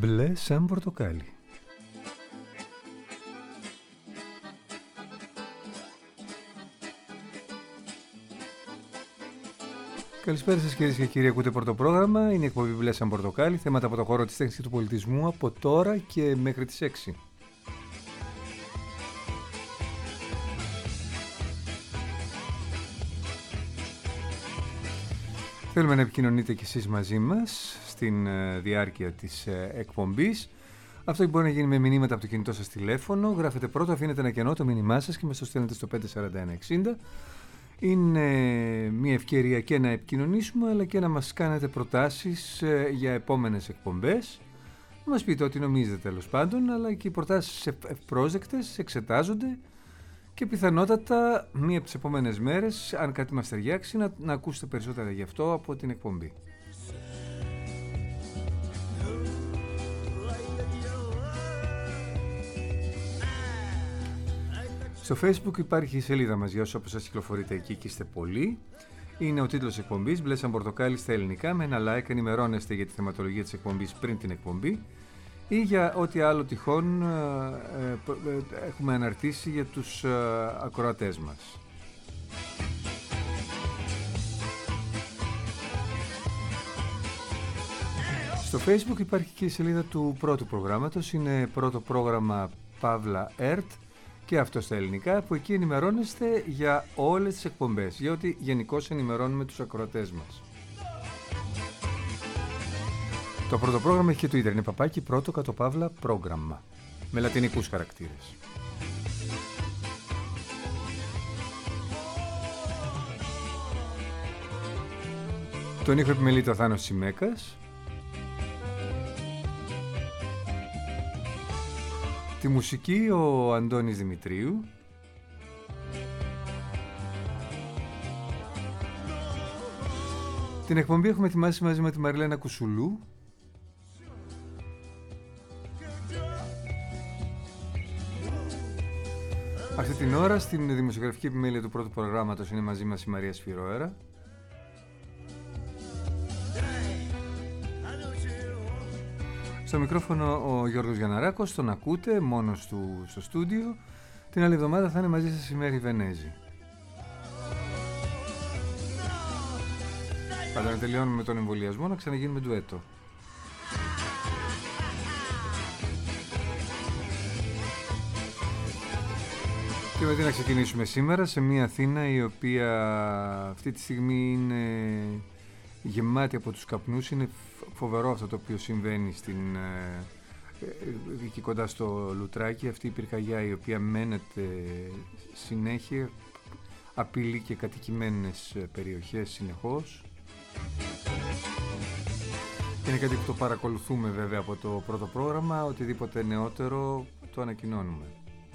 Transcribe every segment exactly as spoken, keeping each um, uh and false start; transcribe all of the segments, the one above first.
Μπλε σαν πορτοκάλι. Καλησπέρα σας κυρίες και κύριοι, ακούτε πρωτοπρόγραμμα. Είναι η εκπομπή Μπλε σαν πορτοκάλι, θέματα από το χώρο της τέχνης και του πολιτισμού από τώρα και μέχρι τις έξι. Θέλουμε να επικοινωνείτε κι εσείς μαζί μας στην διάρκεια της εκπομπής. Αυτό μπορεί να γίνει με μηνύματα από το κινητό σας τηλέφωνο. Γράφετε πρώτο, αφήνετε ένα κενό το μήνυμά σας και μας το στέλνετε στο πέντε τέσσερα ένα εξήντα. Είναι μια ευκαιρία και να επικοινωνήσουμε, αλλά και να μας κάνετε προτάσεις για επόμενες εκπομπές. Να μας πείτε ό,τι νομίζετε τέλος πάντων, αλλά και οι προτάσεις ευπρόσδεκτες εξετάζονται και πιθανότατα μία από τις επόμενες μέρες, αν κάτι μας ταιριάξει, να, να ακούσετε περισσότερα γι' αυτό από την εκπομπή. Στο Facebook υπάρχει η σελίδα μας για όσους όπως σας κυκλοφορείτε εκεί και είστε πολλοί. Είναι ο τίτλος εκπομπής Μπλε σαν πορτοκάλι στα ελληνικά. Με ένα like ενημερώνεστε για τη θεματολογία της εκπομπής πριν την εκπομπή ή για ό,τι άλλο τυχόν ε, ε, έχουμε αναρτήσει για τους ε, ακροατές μας. Στο Facebook υπάρχει και η σελίδα του πρώτου προγράμματος. Είναι πρώτο πρόγραμμα Παύλα ΕΡΤ και αυτό στα ελληνικά, που εκεί ενημερώνεστε για όλες τις εκπομπές, για ότι γενικώς ενημερώνουμε τους ακροατές μας. Το πρώτο πρόγραμμα έχει και Twitter, είναι παπάκι πρώτο κατ' παύλα πρόγραμμα, με λατινικούς χαρακτήρες. Τον ήχο επιμελείται ο Θάνος Τσιμέκας. Τη μουσική ο Αντώνης Δημητρίου. Την εκπομπή έχουμε ετοιμάσει μαζί με τη Μαριλένα Κουσουλού. Αυτή την ώρα στην δημοσιογραφική επιμέλεια του πρώτου προγράμματος είναι μαζί μας η Μαρία Σφυρόερα. Στο μικρόφωνο ο Γιώργος Γιανναράκος, τον ακούτε μόνος του στο στούντιο. Την άλλη εβδομάδα θα είναι μαζί σας η Μέρη Βενέζη. Πάντα να τελειώνουμε με τον εμβολιασμό, να ξαναγίνουμε ντουέτο. Και με τι να ξεκινήσουμε σήμερα, σε μια Αθήνα η οποία αυτή τη στιγμή είναι γεμάτη από τους καπνούς. Είναι φοβερό αυτό το οποίο συμβαίνει στην, εκεί κοντά στο Λουτράκι. Αυτή η πυρκαγιά η οποία μένεται συνέχεια, απειλεί και κατοικημένες περιοχές συνεχώς. Είναι κάτι που το παρακολουθούμε βέβαια από το πρώτο πρόγραμμα. Οτιδήποτε νεότερο το ανακοινώνουμε.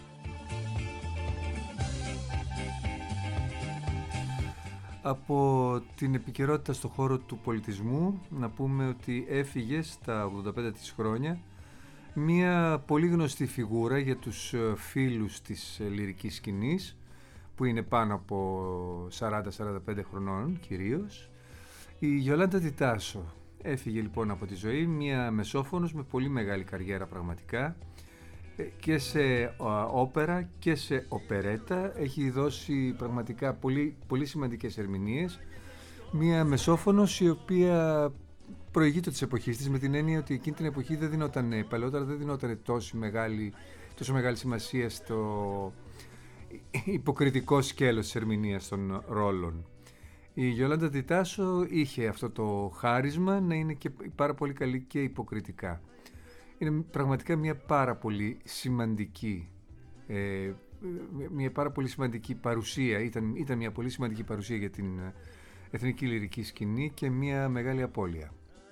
Από την επικαιρότητα στον χώρο του πολιτισμού να πούμε ότι έφυγε στα ογδόντα πέντε της χρόνια μια πολύ γνωστή φιγούρα για τους φίλους της λυρικής σκηνής, που είναι πάνω από σαράντα σαράντα πέντε χρονών κυρίως, η Γιολάντα Τιτάσο. Έφυγε λοιπόν από τη ζωή, μια μεσόφωνος με πολύ μεγάλη καριέρα πραγματικά, και σε όπερα και σε οπερέτα. Έχει δώσει πραγματικά πολύ, πολύ σημαντικές ερμηνείες. Μια μεσόφωνος η οποία προηγείται της εποχής της, με την έννοια ότι εκείνη την εποχή δεν δινόταν, παλαιότερα δεν δινόταν τόσο μεγάλη, τόσο μεγάλη σημασία στο υποκριτικό σκέλος της ερμηνείας των ρόλων. Η Γιολάντα Τιτάσο είχε αυτό το χάρισμα να είναι και πάρα πολύ καλή και υποκριτικά. Είναι πραγματικά μια πάρα πολύ σημαντική ε, μια πάρα πολύ σημαντική παρουσία, ήταν, ήταν μια πολύ σημαντική παρουσία για την εθνική λυρική σκηνή και μια μεγάλη απώλεια.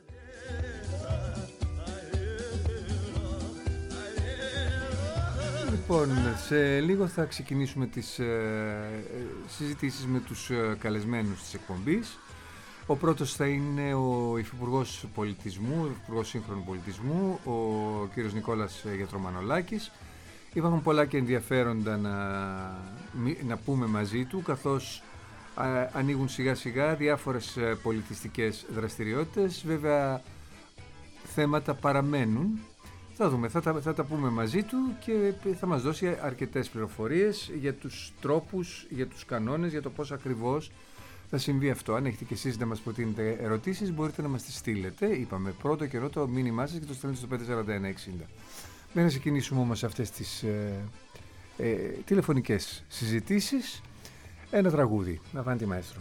Λοιπόν, σε λίγο θα ξεκινήσουμε τις ε, συζητήσεις με τους ε, καλεσμένους της εκπομπής. Ο πρώτος θα είναι ο Υφυπουργός Πολιτισμού, ο Υφυπουργός Σύγχρονου Πολιτισμού, ο κύριος Νικόλας Γιατρομανολάκης. Υπάρχουν πολλά και ενδιαφέροντα να, να πούμε μαζί του, καθώς α, ανοίγουν σιγά σιγά διάφορες πολιτιστικές δραστηριότητες. Βέβαια θέματα παραμένουν. Θα δούμε, θα τα, θα τα πούμε μαζί του και θα μας δώσει αρκετές πληροφορίες για τους τρόπους, για τους κανόνες, για το πώς ακριβώς θα συμβεί αυτό. Αν έχετε και εσείς να μας προτείνετε ερωτήσεις, μπορείτε να μας τις στείλετε. Είπαμε πρώτο καιρό το μήνυμά σας και το στέλνετε στο πέντε τέσσερα ένα εξήντα. Μέχρι να ξεκινήσουμε όμως αυτές τις ε, ε, τηλεφωνικές συζητήσεις, ένα τραγούδι. Avanti maestro.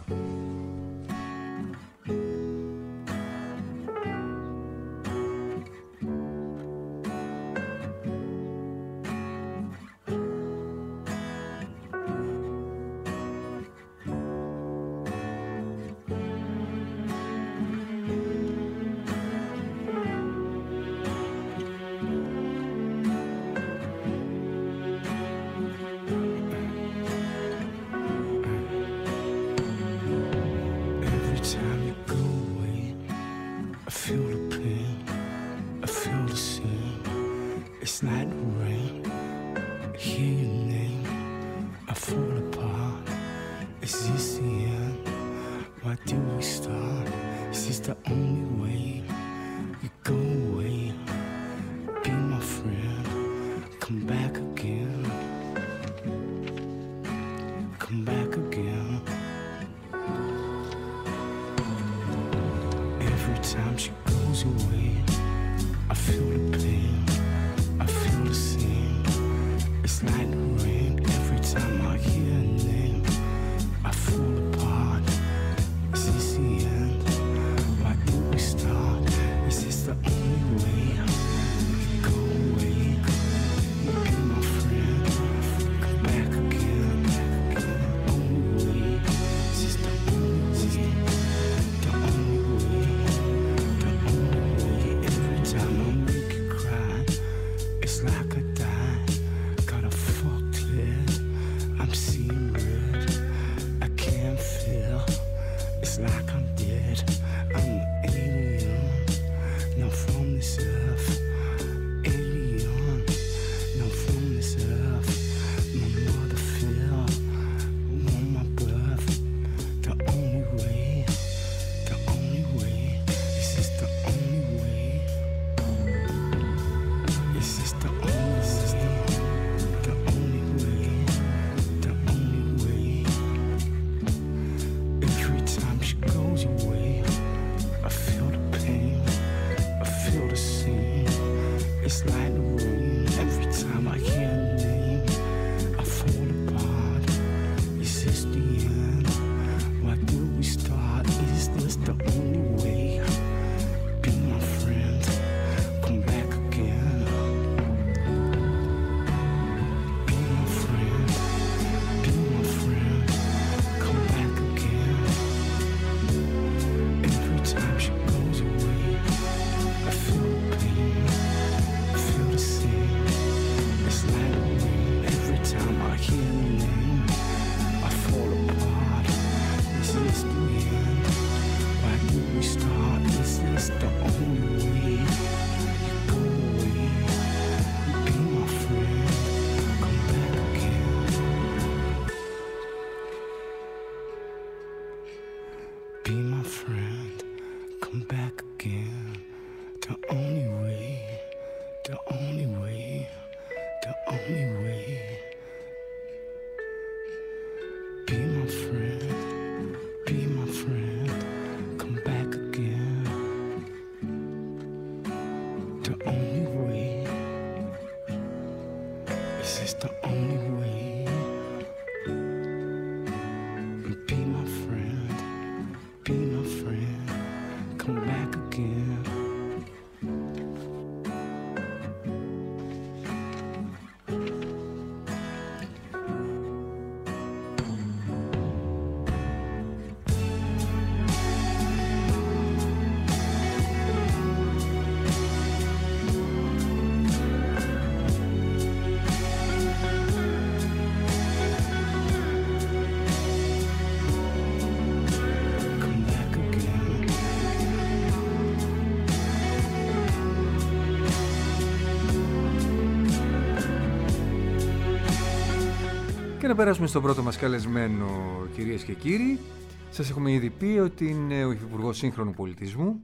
Και να περάσουμε στον πρώτο μας καλεσμένο, κυρίες και κύριοι. Σας έχουμε ήδη πει ότι είναι ο Υφυπουργός Σύγχρονου Πολιτισμού,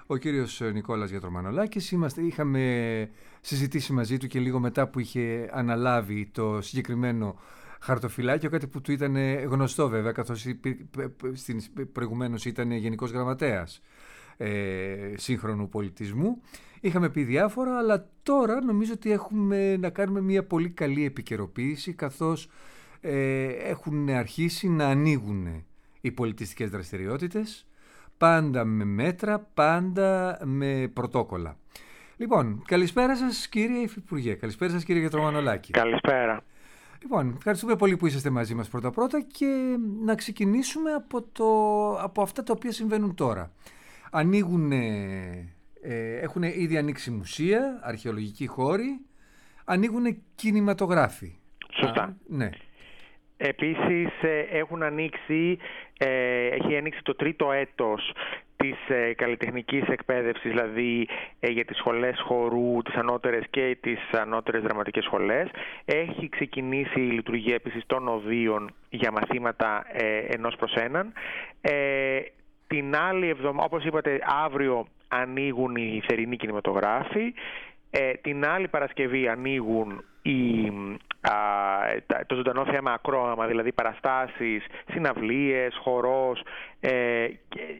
ο κύριος Νικόλας Γιατρομανολάκης. Είμαστε, είχαμε συζητήσει μαζί του και λίγο μετά που είχε αναλάβει το συγκεκριμένο χαρτοφυλάκιο, κάτι που του ήταν γνωστό βέβαια, καθώς προηγουμένως ήταν Γενικός Γραμματέας ε, σύγχρονου πολιτισμού. Είχαμε πει διάφορα, αλλά τώρα νομίζω ότι έχουμε να κάνουμε μια πολύ καλή επικαιροποίηση, καθώς ε, έχουν αρχίσει να ανοίγουν οι πολιτιστικές δραστηριότητες, πάντα με μέτρα, πάντα με πρωτόκολλα. Λοιπόν, καλησπέρα σας κύριε Υφυπουργέ, καλησπέρα σας κύριε Γιατρομανολάκη. Καλησπέρα. Λοιπόν, ευχαριστούμε πολύ που είσαστε μαζί μας πρώτα-πρώτα και να ξεκινήσουμε από, το, από αυτά τα οποία συμβαίνουν τώρα. Ανοίγουν, ε, έχουν ήδη ανοίξει μουσεία, αρχαιολογικοί χώροι, ανοίγουν κινηματογράφοι. Σωστά. Α, ναι. Επίσης έχουν ανοίξει, ε, έχει ανοίξει το τρίτο έτος της ε, καλλιτεχνικής εκπαίδευσης, δηλαδή ε, για τις σχολές χορού, τις ανώτερες και τις ανώτερες δραματικές σχολές. Έχει ξεκινήσει η λειτουργία επίσης των οδείων για μαθήματα ε, ενός προς έναν. Ε, την άλλη εβδομάδα, όπως είπατε, αύριο ανοίγουν οι θερινοί κινηματογράφοι. Ε, την άλλη Παρασκευή ανοίγουν οι, α, το ζωντανό θέμα ακρόαμα, δηλαδή παραστάσεις, συναυλίες, χορός, ε,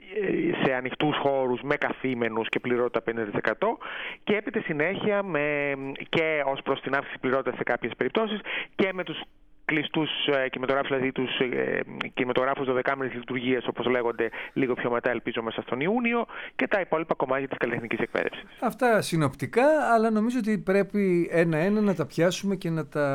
σε ανοιχτούς χώρους με καθήμενους και πληρότητα πενήντα τοις εκατό, και έπειτα συνέχεια με, και ως προς την αύξηση πληρότητας σε κάποιες περιπτώσεις και με τους κλειστούς κινηματογράφους, δηλαδή τους ε, κινηματογράφους δωδεκάμηνης λειτουργίας, όπως λέγονται, λίγο πιο μετά, ελπίζω μέσα στον Ιούνιο, και τα υπόλοιπα κομμάτια της καλλιτεχνικής εκπαίδευσης. Αυτά συνοπτικά, αλλά νομίζω ότι πρέπει ένα-ένα να τα πιάσουμε και να τα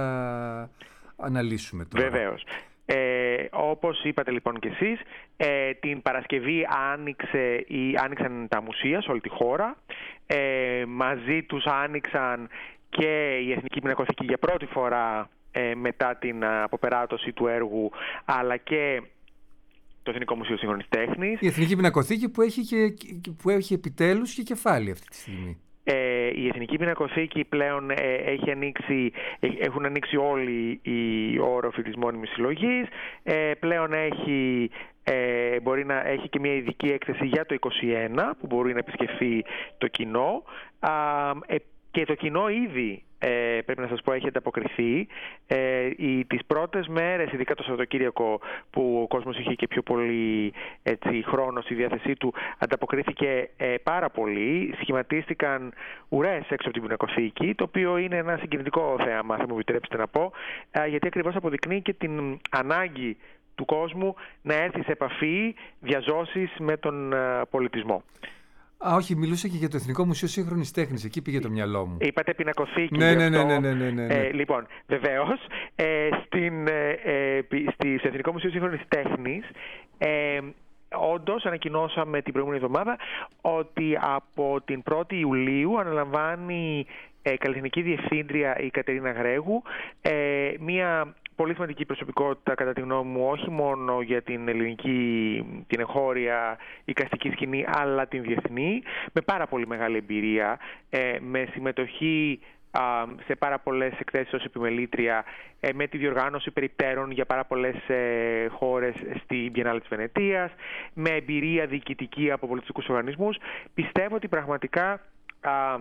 αναλύσουμε τώρα. Βεβαίως. Ε, όπως είπατε λοιπόν και εσείς, ε, την Παρασκευή άνοιξε, ή, άνοιξαν τα μουσεία σε όλη τη χώρα. Ε, μαζί τους άνοιξαν και η Εθνική Πινακοθήκη για πρώτη φορά Ε, μετά την αποπεράτωση του έργου, αλλά και το Εθνικό Μουσείο Σύγχρονης Τέχνης. Η Εθνική Πινακοθήκη που έχει, και, που έχει επιτέλους και κεφάλι αυτή τη στιγμή. Ε, η Εθνική Πινακοθήκη πλέον ε, έχει ανοίξει, ε, έχουν ανοίξει όλοι οι όροφοι της μόνιμης συλλογής. Ε, πλέον έχει, ε, μπορεί να έχει και μια ειδική έκθεση για το είκοσι ένα που μπορεί να επισκεφθεί το κοινό. Α, ε, και το κοινό ήδη, Ε, πρέπει να σας πω, έχει ανταποκριθεί. Ε, οι, τις πρώτες μέρες, ειδικά το Σαββατοκύριακο, που ο κόσμος είχε και πιο πολύ έτσι, χρόνο στη διάθεσή του, ανταποκρίθηκε ε, πάρα πολύ. Σχηματίστηκαν ουρές έξω από την Πινακοθήκη, το οποίο είναι ένα συγκινητικό θέαμα, θα μου επιτρέψετε να πω, ε, γιατί ακριβώς αποδεικνύει και την ανάγκη του κόσμου να έρθει σε επαφή, διαζώσεις με τον ε, πολιτισμό. Α, όχι, μιλούσα και για το Εθνικό Μουσείο Σύγχρονης Τέχνης. Εκεί πήγε το μυαλό μου. Είπατε πινακοθήκη. Ναι, ναι, ναι, ναι, ναι, ναι, ναι. Ε, λοιπόν, βεβαίως, ε, στην, ε, στη, στο Εθνικό Μουσείο Σύγχρονης Τέχνης, ε, όντως ανακοινώσαμε την προηγούμενη εβδομάδα ότι από την πρώτη Ιουλίου αναλαμβάνει ε, καλλιτεχνική διευθύντρια η Κατερίνα Γρέγου, ε, μία πολύ σημαντική προσωπικότητα, κατά τη γνώμη μου, όχι μόνο για την ελληνική, την εγχώρια εικαστική σκηνή, αλλά την διεθνή, με πάρα πολύ μεγάλη εμπειρία, ε, με συμμετοχή α, σε πάρα πολλές εκθέσεις ως επιμελήτρια, ε, με τη διοργάνωση περιπτέρων για πάρα πολλές ε, χώρες στη Biennale της Βενετίας, με εμπειρία διοικητική από πολιτιστικούς οργανισμούς. Πιστεύω ότι πραγματικά α,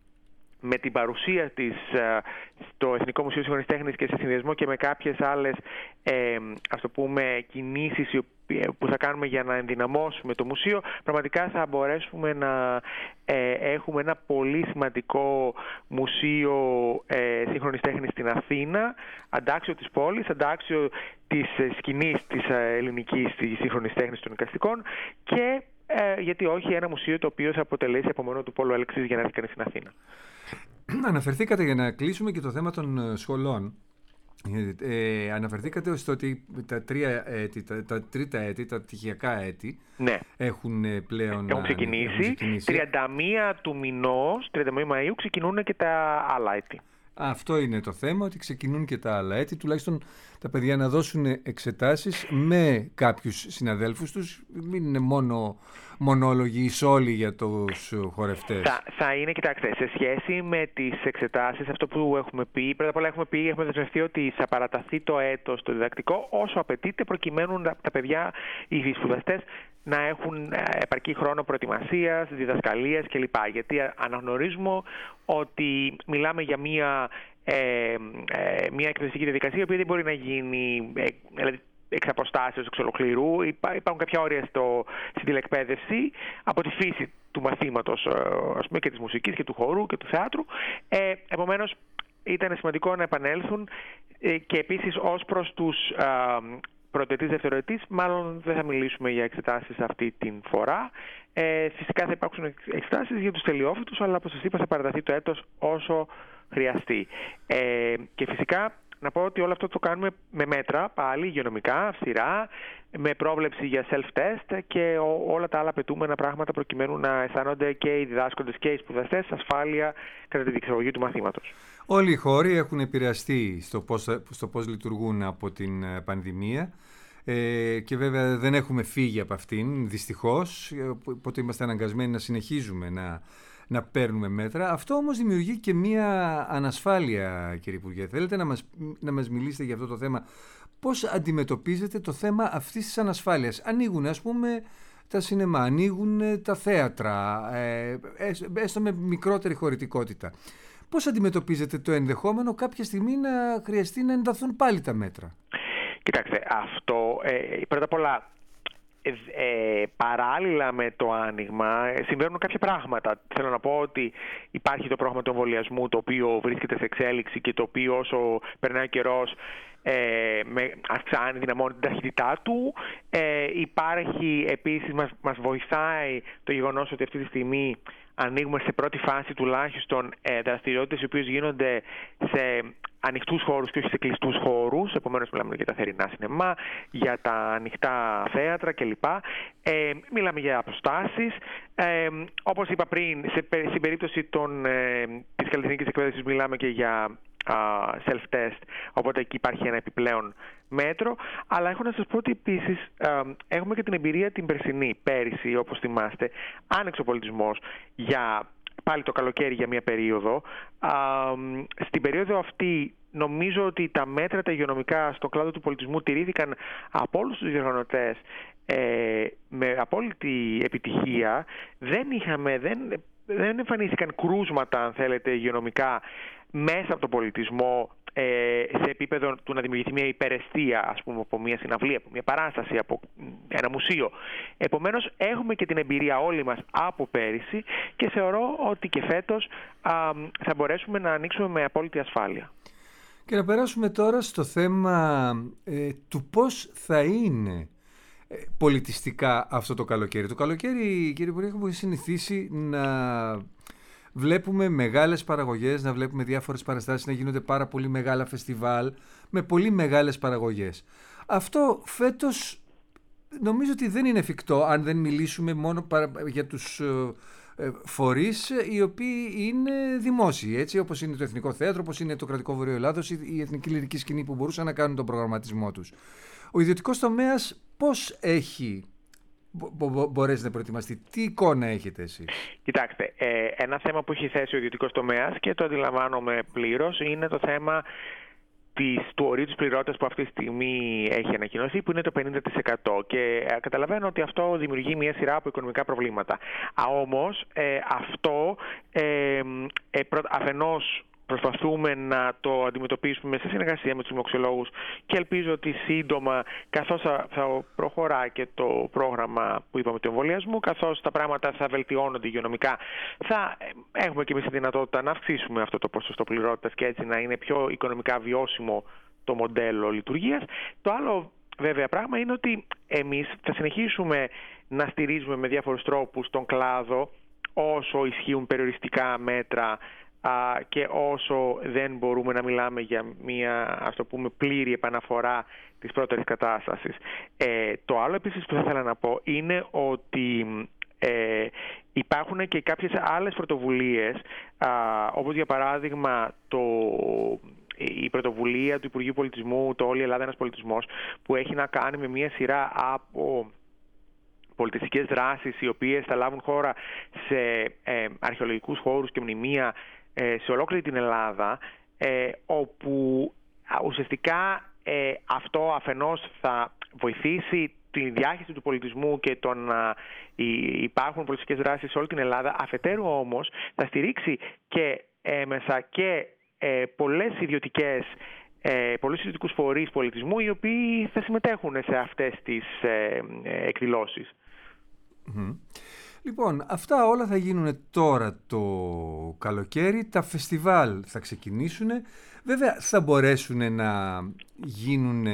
με την παρουσία της στο Εθνικό Μουσείο Σύγχρονης Τέχνης και σε συνδυασμό και με κάποιες άλλες ε, ας το πούμε, κινήσεις που θα κάνουμε για να ενδυναμώσουμε το μουσείο, πραγματικά θα μπορέσουμε να ε, έχουμε ένα πολύ σημαντικό μουσείο ε, σύγχρονης τέχνης στην Αθήνα, αντάξιο της πόλης, αντάξιο της σκηνής της ελληνικής της σύγχρονης τέχνης των εικαστικών, και ε, γιατί όχι, ένα μουσείο το οποίο θα αποτελέσει από μόνο του πόλο έλξης για να έρθει κανείς στην Αθήνα. Αναφερθήκατε, για να κλείσουμε, και το θέμα των σχολών. Ε, αναφερθήκατε στο ότι τα, τρία έτη, τα, τα τρίτα έτη, τα πτυχιακά έτη, ναι, έχουν πλέον έχουν ξεκινήσει. Έχουν ξεκινήσει. τριάντα μία του μηνός, τριάντα μία Μαΐου, ξεκινούν και τα άλλα έτη. Αυτό είναι το θέμα, ότι ξεκινούν και τα άλλα έτη, τουλάχιστον τα παιδιά να δώσουν εξετάσεις με κάποιους συναδέλφους τους, μην είναι μόνο μονόλογοι ισόλοι για τους χορευτές. Θα, θα είναι, κοιτάξτε, σε σχέση με τις εξετάσεις, αυτό που έχουμε πει, πρώτα απ' όλα έχουμε πει, έχουμε δεσμευτεί ότι θα παραταθεί το έτος το διδακτικό όσο απαιτείται, προκειμένου τα παιδιά, οι σπουδαστές, να έχουν επαρκή χρόνο προετοιμασίας, διδασκαλίας κλπ. Γιατί αναγνωρίζουμε ότι μιλάμε για μία, ε, ε, μία εκπαιδευτική διαδικασία, η οποία δεν μπορεί να γίνει ε, δηλαδή, εξ αποστάσεως, εξ ολοκληρού. Υπάρχουν κάποια όρια στο, στην τηλεκπαίδευση από τη φύση του μαθήματος, ας πούμε, και της μουσικής και του χορού και του θεάτρου. Ε, επομένως, ήταν σημαντικό να επανέλθουν ε, και επίσης ως προς τους πρωτοετής, δευτεροετής, μάλλον δεν θα μιλήσουμε για εξετάσεις αυτή την φορά. Ε, φυσικά θα υπάρξουν εξετάσεις για τους τελειόφοιτους, αλλά όπως σας είπα θα παραταθεί το έτος όσο χρειαστεί. Ε, και φυσικά να πω ότι όλο αυτό το κάνουμε με μέτρα, πάλι υγειονομικά, αυστηρά, με πρόβλεψη για self-test και ό, όλα τα άλλα απαιτούμενα πράγματα προκειμένου να αισθάνονται και οι διδάσκοντες και οι σπουδαστές ασφάλεια κατά τη διεξαγωγή του μαθήματος. Όλοι οι χώροι έχουν επηρεαστεί στο πώς, στο πώς λειτουργούν από την πανδημία ε, και βέβαια δεν έχουμε φύγει από αυτήν, δυστυχώς, οπότε είμαστε αναγκασμένοι να συνεχίζουμε να, να παίρνουμε μέτρα. Αυτό όμως δημιουργεί και μία ανασφάλεια, κύριε Υπουργέ. Θέλετε να μας, να μας μιλήσετε για αυτό το θέμα? Πώς αντιμετωπίζετε το θέμα αυτής της ανασφάλειας? Ανοίγουν, ας πούμε, τα σινεμά, ανοίγουν τα θέατρα, ε, έστω με μικρότερη χωρητικότητα. Πώς αντιμετωπίζετε το ενδεχόμενο κάποια στιγμή να χρειαστεί να ενταθούν πάλι τα μέτρα? Κοιτάξτε, αυτό ε, πρώτα απ' όλα ε, ε, παράλληλα με το άνοιγμα ε, συμβαίνουν κάποια πράγματα. Θέλω να πω ότι υπάρχει το πρόγραμμα του εμβολιασμού, το οποίο βρίσκεται σε εξέλιξη και το οποίο όσο περνάει ο καιρός Ε, με, αυξάνει, δυναμώνει την ταχύτητά του. Ε, υπάρχει επίσης, μας, μας βοηθάει το γεγονός ότι αυτή τη στιγμή ανοίγουμε σε πρώτη φάση τουλάχιστον ε, δραστηριότητες οι οποίες γίνονται σε ανοιχτούς χώρους και όχι σε κλειστούς χώρους. Επομένως μιλάμε για τα θερινά σινεμά, για τα ανοιχτά θέατρα κλπ. Ε, μιλάμε για αποστάσεις. Ε, όπως είπα πριν, σε, στην περίπτωση των, ε, της καλλιτεχνικής εκπαίδευσης μιλάμε και για self-test, οπότε εκεί υπάρχει ένα επιπλέον μέτρο. Αλλά έχω να σας πω ότι επίσης έχουμε και την εμπειρία την περσινή, πέρυσι όπως θυμάστε, άνοιξε ο πολιτισμός για πάλι το καλοκαίρι για μία περίοδο. Στην περίοδο αυτή νομίζω ότι τα μέτρα τα υγειονομικά στον κλάδο του πολιτισμού τηρήθηκαν από όλους τους διοργανωτές ε, με απόλυτη επιτυχία. Δεν είχαμε, δεν, δεν εμφανίστηκαν κρούσματα, αν θέλετε, υγειονομικά μέσα από τον πολιτισμό ε, σε επίπεδο του να δημιουργηθεί μια υπερεστία, ας πούμε, από μια συναυλία, από μια παράσταση, από ένα μουσείο. Επομένως, έχουμε και την εμπειρία όλοι μας από πέρυσι και θεωρώ ότι και φέτος α, θα μπορέσουμε να ανοίξουμε με απόλυτη ασφάλεια. Και να περάσουμε τώρα στο θέμα ε, του πώς θα είναι ε, πολιτιστικά αυτό το καλοκαίρι. Το καλοκαίρι, κύριε Υπουργέ, έχουμε συνηθίσει να βλέπουμε μεγάλες παραγωγές, να βλέπουμε διάφορες παραστάσεις, να γίνονται πάρα πολύ μεγάλα φεστιβάλ με πολύ μεγάλες παραγωγές. Αυτό φέτος νομίζω ότι δεν είναι εφικτό αν δεν μιλήσουμε μόνο για τους φορείς οι οποίοι είναι δημόσιοι, έτσι, όπως είναι το Εθνικό Θέατρο, όπως είναι το Κρατικό Βορείο Ελλάδος, η Εθνική Λυρική Σκηνή που μπορούσαν να κάνουν τον προγραμματισμό τους. Ο ιδιωτικός τομέας πώς έχει Μπο, μπορέσει να προετοιμαστεί? Τι εικόνα έχετε εσείς? Κοιτάξτε, ε, ένα θέμα που έχει θέσει ο ιδιωτικός τομέας και το αντιλαμβάνομαι πλήρως είναι το θέμα της, του ορίου της πληρότητας που αυτή τη στιγμή έχει ανακοινωθεί, που είναι το πενήντα τοις εκατό. Και ε, καταλαβαίνω ότι αυτό δημιουργεί μια σειρά από οικονομικά προβλήματα. Α, όμως ε, αυτό ε, ε, προ, αφενός προσπαθούμε να το αντιμετωπίσουμε σε συνεργασία με τους δημοξιολόγους και ελπίζω ότι σύντομα, καθώς θα προχωρά και το πρόγραμμα που είπαμε του εμβολιασμού, καθώς τα πράγματα θα βελτιώνονται υγειονομικά, θα έχουμε και εμείς τη δυνατότητα να αυξήσουμε αυτό το ποσοστό πληρότητας και έτσι να είναι πιο οικονομικά βιώσιμο το μοντέλο λειτουργίας. Το άλλο βέβαια πράγμα είναι ότι εμείς θα συνεχίσουμε να στηρίζουμε με διάφορους τρόπους τον κλάδο όσο ισχύουν περιοριστικά μέτρα και όσο δεν μπορούμε να μιλάμε για μια, ας το πούμε, πλήρη επαναφορά της πρώτερης κατάστασης. Ε, το άλλο επίσης που θα ήθελα να πω είναι ότι ε, υπάρχουν και κάποιες άλλες πρωτοβουλίες, α, όπως για παράδειγμα το, η πρωτοβουλία του Υπουργείου Πολιτισμού, το Όλη Ελλάδα Ένας Πολιτισμός, που έχει να κάνει με μια σειρά από πολιτιστικές δράσεις οι οποίες θα λάβουν χώρα σε ε, αρχαιολογικούς χώρους και μνημεία ε, σε ολόκληρη την Ελλάδα, ε, όπου ουσιαστικά ε, αυτό αφενός θα βοηθήσει τη διάχυση του πολιτισμού και των υπάρχουν πολιτιστικές δράσεις σε όλη την Ελλάδα, αφετέρου όμως θα στηρίξει και έμεσα και ε, πολλές ιδιωτικές ε, πολλούς ιδιωτικούς φορείς πολιτισμού οι οποίοι θα συμμετέχουν σε αυτές τις ε, ε, εκδηλώσεις. Mm. Λοιπόν, αυτά όλα θα γίνουν τώρα το καλοκαίρι, τα φεστιβάλ θα ξεκινήσουν, βέβαια θα μπορέσουν να γίνουν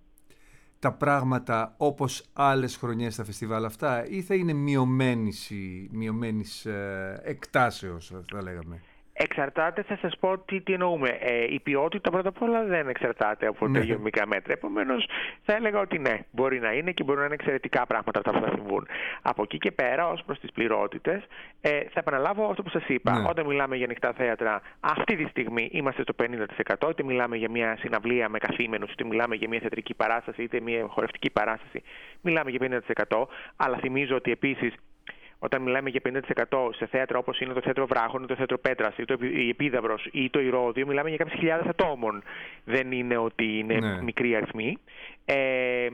τα πράγματα όπως άλλες χρονιές στα φεστιβάλ αυτά ή θα είναι μειωμένης, μειωμένης ε, εκτάσεως θα λέγαμε? Εξαρτάται, θα σας πω τι, τι εννοούμε. Ε, η ποιότητα πρώτα απ' όλα δεν εξαρτάται από τα υγειονομικά μέτρα. Επομένως, θα έλεγα ότι ναι, μπορεί να είναι και μπορεί να είναι εξαιρετικά πράγματα αυτά που θα συμβούν. Από εκεί και πέρα, ως προς τις πληρότητες, ε, θα επαναλάβω αυτό που σας είπα. Ναι. Όταν μιλάμε για ανοιχτά θέατρα, αυτή τη στιγμή είμαστε στο πενήντα τοις εκατό. Είτε μιλάμε για μια συναυλία με καθήμενους, είτε μιλάμε για μια θεατρική παράσταση, είτε μια χορευτική παράσταση. Μιλάμε για πενήντα τοις εκατό. Αλλά θυμίζω ότι επίσης, όταν μιλάμε για πενήντα τοις εκατό σε θέατρα όπως είναι το Θέατρο Βράχων, ή το Θέατρο Πέτρας, ή το η Επίδαυρος ή το Ηρώδειο, μιλάμε για κάποιες χιλιάδες ατόμων. Δεν είναι ότι είναι ναι. μικροί αριθμοί. Ε,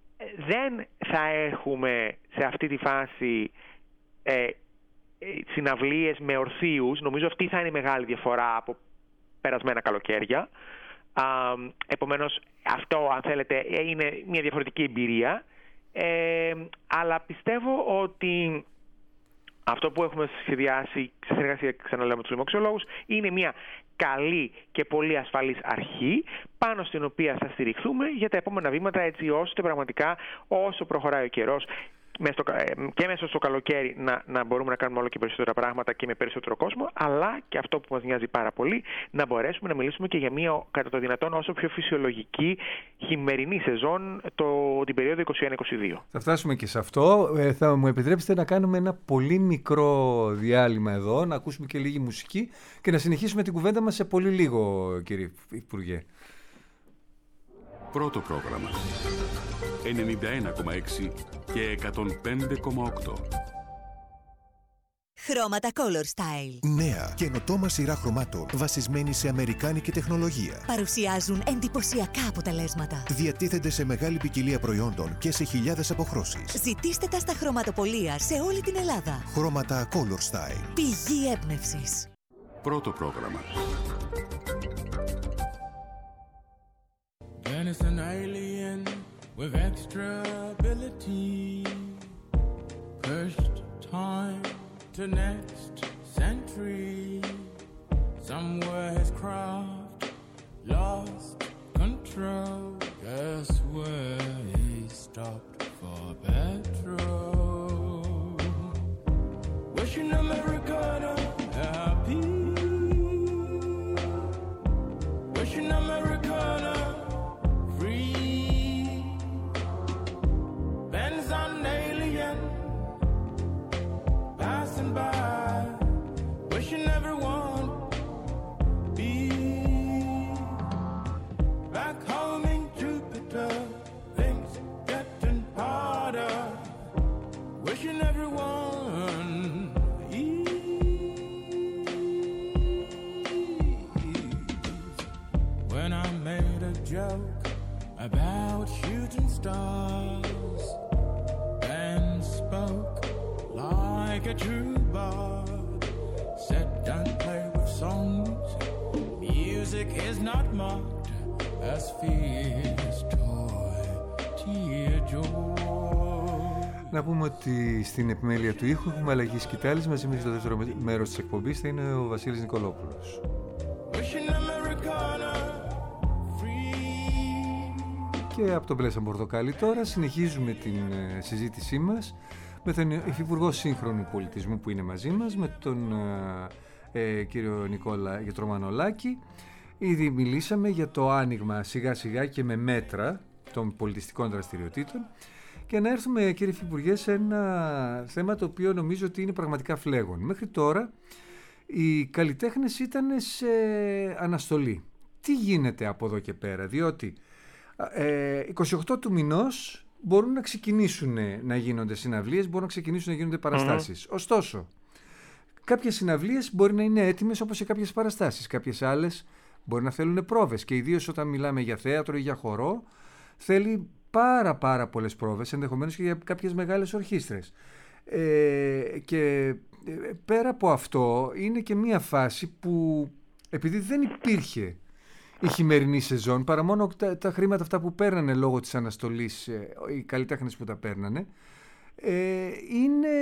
δεν θα έχουμε σε αυτή τη φάση ε, συναυλίες με ορθίους. Νομίζω αυτή θα είναι η μεγάλη διαφορά από περασμένα καλοκαίρια. Α, επομένως, αυτό, αν θέλετε, είναι μια διαφορετική εμπειρία. Ε, αλλά πιστεύω ότι αυτό που έχουμε σχεδιάσει σε συνεργασία, ξαναλέω, με τους λοιμοξιολόγους, είναι μια καλή και πολύ ασφαλής αρχή πάνω στην οποία θα στηριχθούμε για τα επόμενα βήματα, έτσι ώστε πραγματικά όσο προχωράει ο καιρός και μέσα στο καλοκαίρι να, να μπορούμε να κάνουμε όλο και περισσότερα πράγματα και με περισσότερο κόσμο, αλλά και αυτό που μας νοιάζει πάρα πολύ, να μπορέσουμε να μιλήσουμε και για μια κατά το δυνατόν όσο πιο φυσιολογική χειμερινή σεζόν το, την περίοδο είκοσι ένα είκοσι δύο. Θα φτάσουμε και σε αυτό. Ε, θα μου επιτρέψετε να κάνουμε ένα πολύ μικρό διάλειμμα εδώ, να ακούσουμε και λίγη μουσική και να συνεχίσουμε την κουβέντα μας σε πολύ λίγο, κύριε Υπουργέ. Πρώτο πρόγραμμα ενενήντα ένα κόμμα έξι και εκατόν πέντε κόμμα οκτώ. Χρώματα Color Style. Νέα, καινοτόμα σειρά χρωμάτων βασισμένη σε αμερικάνικη τεχνολογία. Παρουσιάζουν εντυπωσιακά αποτελέσματα. Διατίθενται σε μεγάλη ποικιλία προϊόντων και σε χιλιάδες αποχρώσεις. Ζητήστε τα στα χρωματοπωλεία σε όλη την Ελλάδα. Χρώματα Color Style. Πηγή έμπνευσης. Πρώτο πρόγραμμα. And it's an alien with extra ability. Pushed time to next century. Somewhere his craft lost control. Guess where he stopped for petrol. Wishing Americana happy. Wishing Americana free. Ben's an alien passing by, wishing everyone be back home in Jupiter. Things getting harder, wishing everyone ease. When I made a joke about shooting stars and spoke like a true bard, said don't play with songs, music is not marked as fear's toy, tear joy. Να πούμε ότι στην επιμέλεια του ήχου έχουμε αλλαγή σκητάλης. Μαζί με το δεύτερο μέρος της εκπομπής θα είναι ο Βασίλης Νικολόπουλος. Και από τον Πλέσσα Πορτοκάλι τώρα συνεχίζουμε την ε, συζήτησή μας με τον Υφυπουργό Σύγχρονου Πολιτισμού που είναι μαζί μας, με τον ε, ε, κύριο Νικόλα Γετρομανολάκη. Ήδη μιλήσαμε για το άνοιγμα σιγά σιγά και με μέτρα των πολιτιστικών δραστηριοτήτων και να έρθουμε, κύριε Υφυπουργέ, σε ένα θέμα το οποίο νομίζω ότι είναι πραγματικά φλέγον. Μέχρι τώρα οι καλλιτέχνες ήταν σε αναστολή. Τι γίνεται από εδώ και πέρα, διότι Ε, εικοστή ογδόη του μηνός μπορούν να ξεκινήσουν να γίνονται συναυλίες, μπορούν να ξεκινήσουν να γίνονται παραστάσεις. Mm-hmm. Ωστόσο, κάποιες συναυλίες μπορεί να είναι έτοιμες όπως και κάποιες παραστάσεις. Κάποιες άλλες μπορεί να θέλουν πρόβες και ιδίως όταν μιλάμε για θέατρο ή για χορό, θέλει πάρα πάρα πολλές πρόβες, ενδεχομένως και για κάποιες μεγάλες ορχήστρες. Ε, και πέρα από αυτό είναι και μία φάση που επειδή δεν υπήρχε η χειμερινή σεζόν, παρά μόνο τα, τα χρήματα αυτά που παίρνανε λόγω της αναστολής, οι καλλιτέχνες που τα παίρνανε, ε, είναι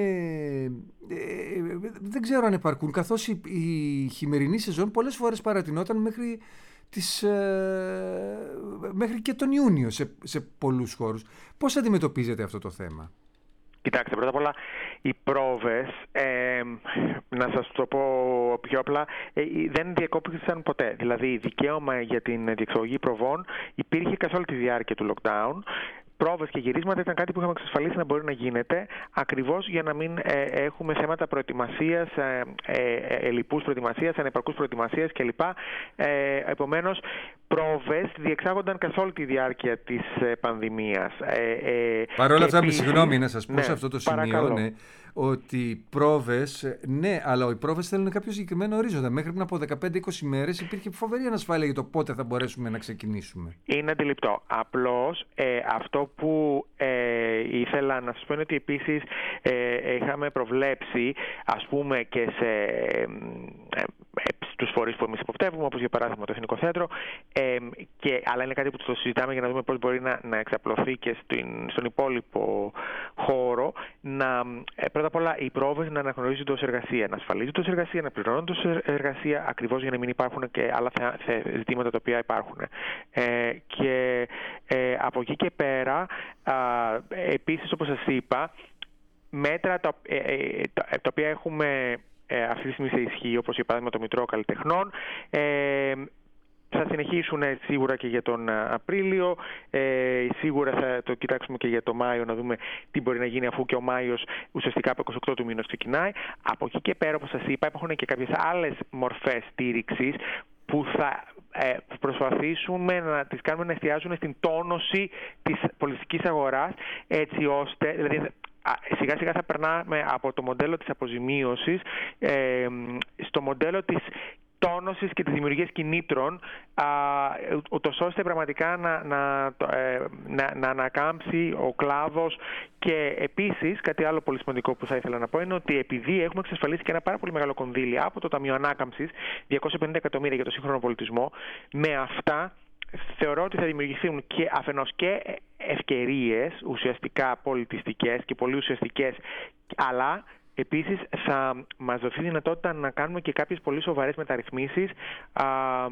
ε, δεν ξέρω αν επαρκούν, καθώς η, η χειμερινή σεζόν πολλές φορές παρατηνόταν μέχρι, τις, ε, μέχρι και τον Ιούνιο σε, σε πολλούς χώρους. Πώς αντιμετωπίζετε αυτό το θέμα? Κοιτάξτε, πρώτα απ' όλα, οι πρόβες, ε, να σας το πω πιο απλά, ε, δεν διακόπησαν ποτέ. Δηλαδή, δικαίωμα για την διεξαγωγή προβών υπήρχε καθ' όλη τη διάρκεια του lockdown. Πρόβες και γυρίσματα ήταν κάτι που είχαμε εξασφαλίσει να μπορεί να γίνεται, ακριβώς για να μην ε, έχουμε θέματα προετοιμασίας, ε, ε, ελλειπούς προετοιμασίας, ανεπαρκούς προετοιμασίας κλπ. Ε, επομένως, πρόβες διεξάγονταν καθ' όλη τη διάρκεια της ε, πανδημίας. Ε, ε, Παρ' όλα αυτά, επίσης, με συγγνώμη να σας πω, ναι, σε αυτό το παρακαλώ. σημείο, ναι, ότι οι πρόβες, ναι, αλλά οι πρόβες θέλουν κάποιο συγκεκριμένο ορίζοντα. Μέχρι πριν από δεκαπέντε είκοσι μέρες υπήρχε φοβερή ανασφάλεια για το πότε θα μπορέσουμε να ξεκινήσουμε. Είναι αντιληπτό. Απλώς ε, αυτό που ε, ήθελα να σας πω είναι ότι επίσης ε, είχαμε προβλέψει, ας πούμε, και σε ε, ε, στους φορείς που εμείς υποπτεύουμε, όπως για παράδειγμα το Εθνικό Θέατρο, ε, και, αλλά είναι κάτι που το συζητάμε για να δούμε πώς μπορεί να, να εξαπλωθεί και στην, στον υπόλοιπο χώρο, να, ε, πρώτα απ' όλα οι πρόβες να αναγνωρίζονται ως εργασία, να ασφαλίζονται ως εργασία, να πληρώνονται ως εργασία, ακριβώς για να μην υπάρχουν και άλλα θε, θε, ζητήματα τα οποία υπάρχουν. Ε, και ε, από εκεί και πέρα, α, επίσης, όπως σας είπα, μέτρα τα, ε, ε, τα, τα οποία έχουμε ε, αυτή τη στιγμή σε ισχύ, όπως για παράδειγμα το Μητρό Καλλιτεχνών, ε, θα συνεχίσουν σίγουρα και για τον Απρίλιο, ε, σίγουρα θα το κοιτάξουμε και για το Μάιο, να δούμε τι μπορεί να γίνει, αφού και ο Μάιος ουσιαστικά από είκοσι οκτώ του μήνους ξεκινάει. Από εκεί και πέρα, όπως σας είπα, υπάρχουν και κάποιες άλλες μορφές στήριξης που θα ε, προσπαθήσουμε να τις κάνουμε να εστιάζουν στην τόνωση της πολιτικής αγοράς, έτσι ώστε, δηλαδή, σιγά σιγά θα περνάμε από το μοντέλο της αποζημίωσης ε, στο μοντέλο της τόνωσης και της δημιουργίας κινήτρων, α, ούτως ώστε πραγματικά να, να, ε, να, να ανακάμψει ο κλάδος. Και επίσης, κάτι άλλο πολύ σημαντικό που θα ήθελα να πω είναι ότι επειδή έχουμε εξασφαλίσει και ένα πάρα πολύ μεγάλο κονδύλι από το Ταμείο Ανάκαμψης, διακόσια πενήντα εκατομμύρια για το σύγχρονο πολιτισμό, με αυτά θεωρώ ότι θα δημιουργηθούν και αφενός και ευκαιρίες ουσιαστικά πολιτιστικές και πολύ ουσιαστικές, αλλά επίσης θα μας δοθεί δυνατότητα να κάνουμε και κάποιες πολύ σοβαρές μεταρρυθμίσεις α,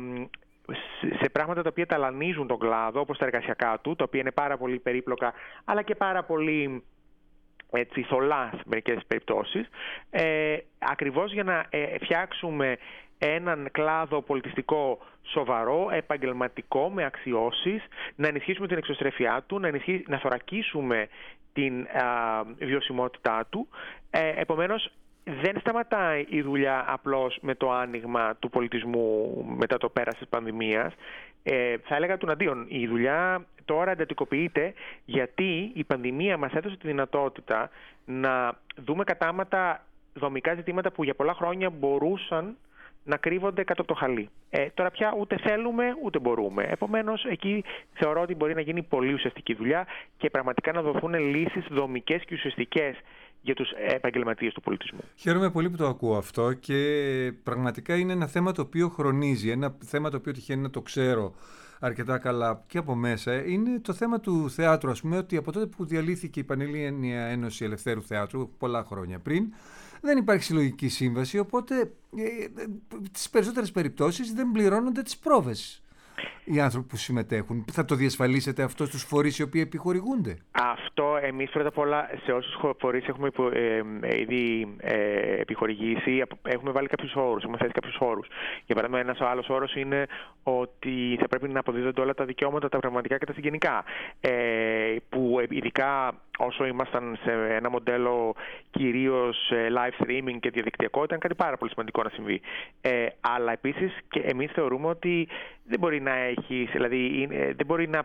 σε πράγματα τα οποία ταλανίζουν τον κλάδο, όπως τα εργασιακά του, τα οποία είναι πάρα πολύ περίπλοκα, αλλά και πάρα πολύ έτσι, θολά σε μερικές περιπτώσεις, ε, ακριβώς για να ε, φτιάξουμε έναν κλάδο πολιτιστικό σοβαρό, επαγγελματικό, με αξιώσεις, να ενισχύσουμε την εξωστρέφειά του, να, ενισχύ, να θωρακίσουμε την α, βιωσιμότητά του. Ε, επομένως, δεν σταματάει η δουλειά απλώς με το άνοιγμα του πολιτισμού μετά το πέρας της πανδημίας. Ε, θα έλεγα τον αντίον. Η δουλειά τώρα εντατικοποιείται, γιατί η πανδημία μας έδωσε τη δυνατότητα να δούμε κατάματα δομικά ζητήματα που για πολλά χρόνια μπορούσαν να κρύβονται κάτω από το χαλί. Ε, τώρα πια ούτε θέλουμε ούτε μπορούμε. Επομένως, εκεί θεωρώ ότι μπορεί να γίνει πολύ ουσιαστική δουλειά και πραγματικά να δοθούν λύσεις δομικές και ουσιαστικές για τους επαγγελματίες του πολιτισμού. Χαίρομαι πολύ που το ακούω αυτό και πραγματικά είναι ένα θέμα το οποίο χρονίζει, ένα θέμα το οποίο τυχαίνει να το ξέρω αρκετά καλά και από μέσα. Είναι το θέμα του θεάτρου, ας πούμε, ότι από τότε που διαλύθηκε η Πανελλήνια Ένωση Ελευθέρου Θεάτρου πολλά χρόνια πριν, δεν υπάρχει συλλογική σύμβαση, οπότε ε, ε, τις περισσότερες περιπτώσεις δεν πληρώνονται τις πρόβες οι άνθρωποι που συμμετέχουν. Θα το διασφαλίσετε αυτό στους φορείς οι οποίοι επιχορηγούνται? Αυτό εμείς πρώτα απ' όλα σε όσους φορείς έχουμε υπο, ε, ε, ήδη ε, επιχορηγήσει, έχουμε βάλει κάποιους όρους, έχουμε θέσει κάποιους όρους. Για παράδειγμα, ένας άλλος όρος είναι ότι θα πρέπει να αποδίδονται όλα τα δικαιώματα, τα πραγματικά και τα συγγενικά. Ε, που ειδικά όσο ήμασταν σε ένα μοντέλο κυρίως live streaming και διαδικτυακό, ήταν κάτι πάρα πολύ σημαντικό να συμβεί. Ε, αλλά επίσης και εμείς θεωρούμε ότι δεν μπορεί να έχει, δηλαδή δεν μπορεί να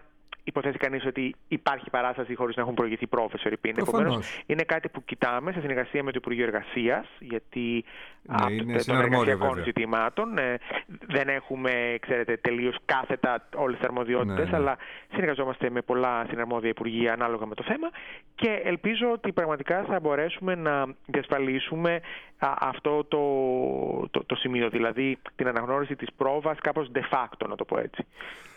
υποθέσει κανείς ότι υπάρχει παράσταση χωρίς να έχουν προηγηθεί professor ή πίν. Επομένως, είναι κάτι που κοιτάμε σε συνεργασία με το Υπουργείο Εργασίας, γιατί ναι, είναι των εργασιακών ζητημάτων ε, δεν έχουμε, ξέρετε, τελείως κάθετα όλες τις αρμοδιότητες, ναι, ναι. αλλά συνεργαζόμαστε με πολλά συναρμόδια υπουργεία ανάλογα με το θέμα και ελπίζω ότι πραγματικά θα μπορέσουμε να διασφαλίσουμε α, αυτό το, το, το σημείο, δηλαδή την αναγνώριση της πρόβας κάπως de facto, να το πω έτσι.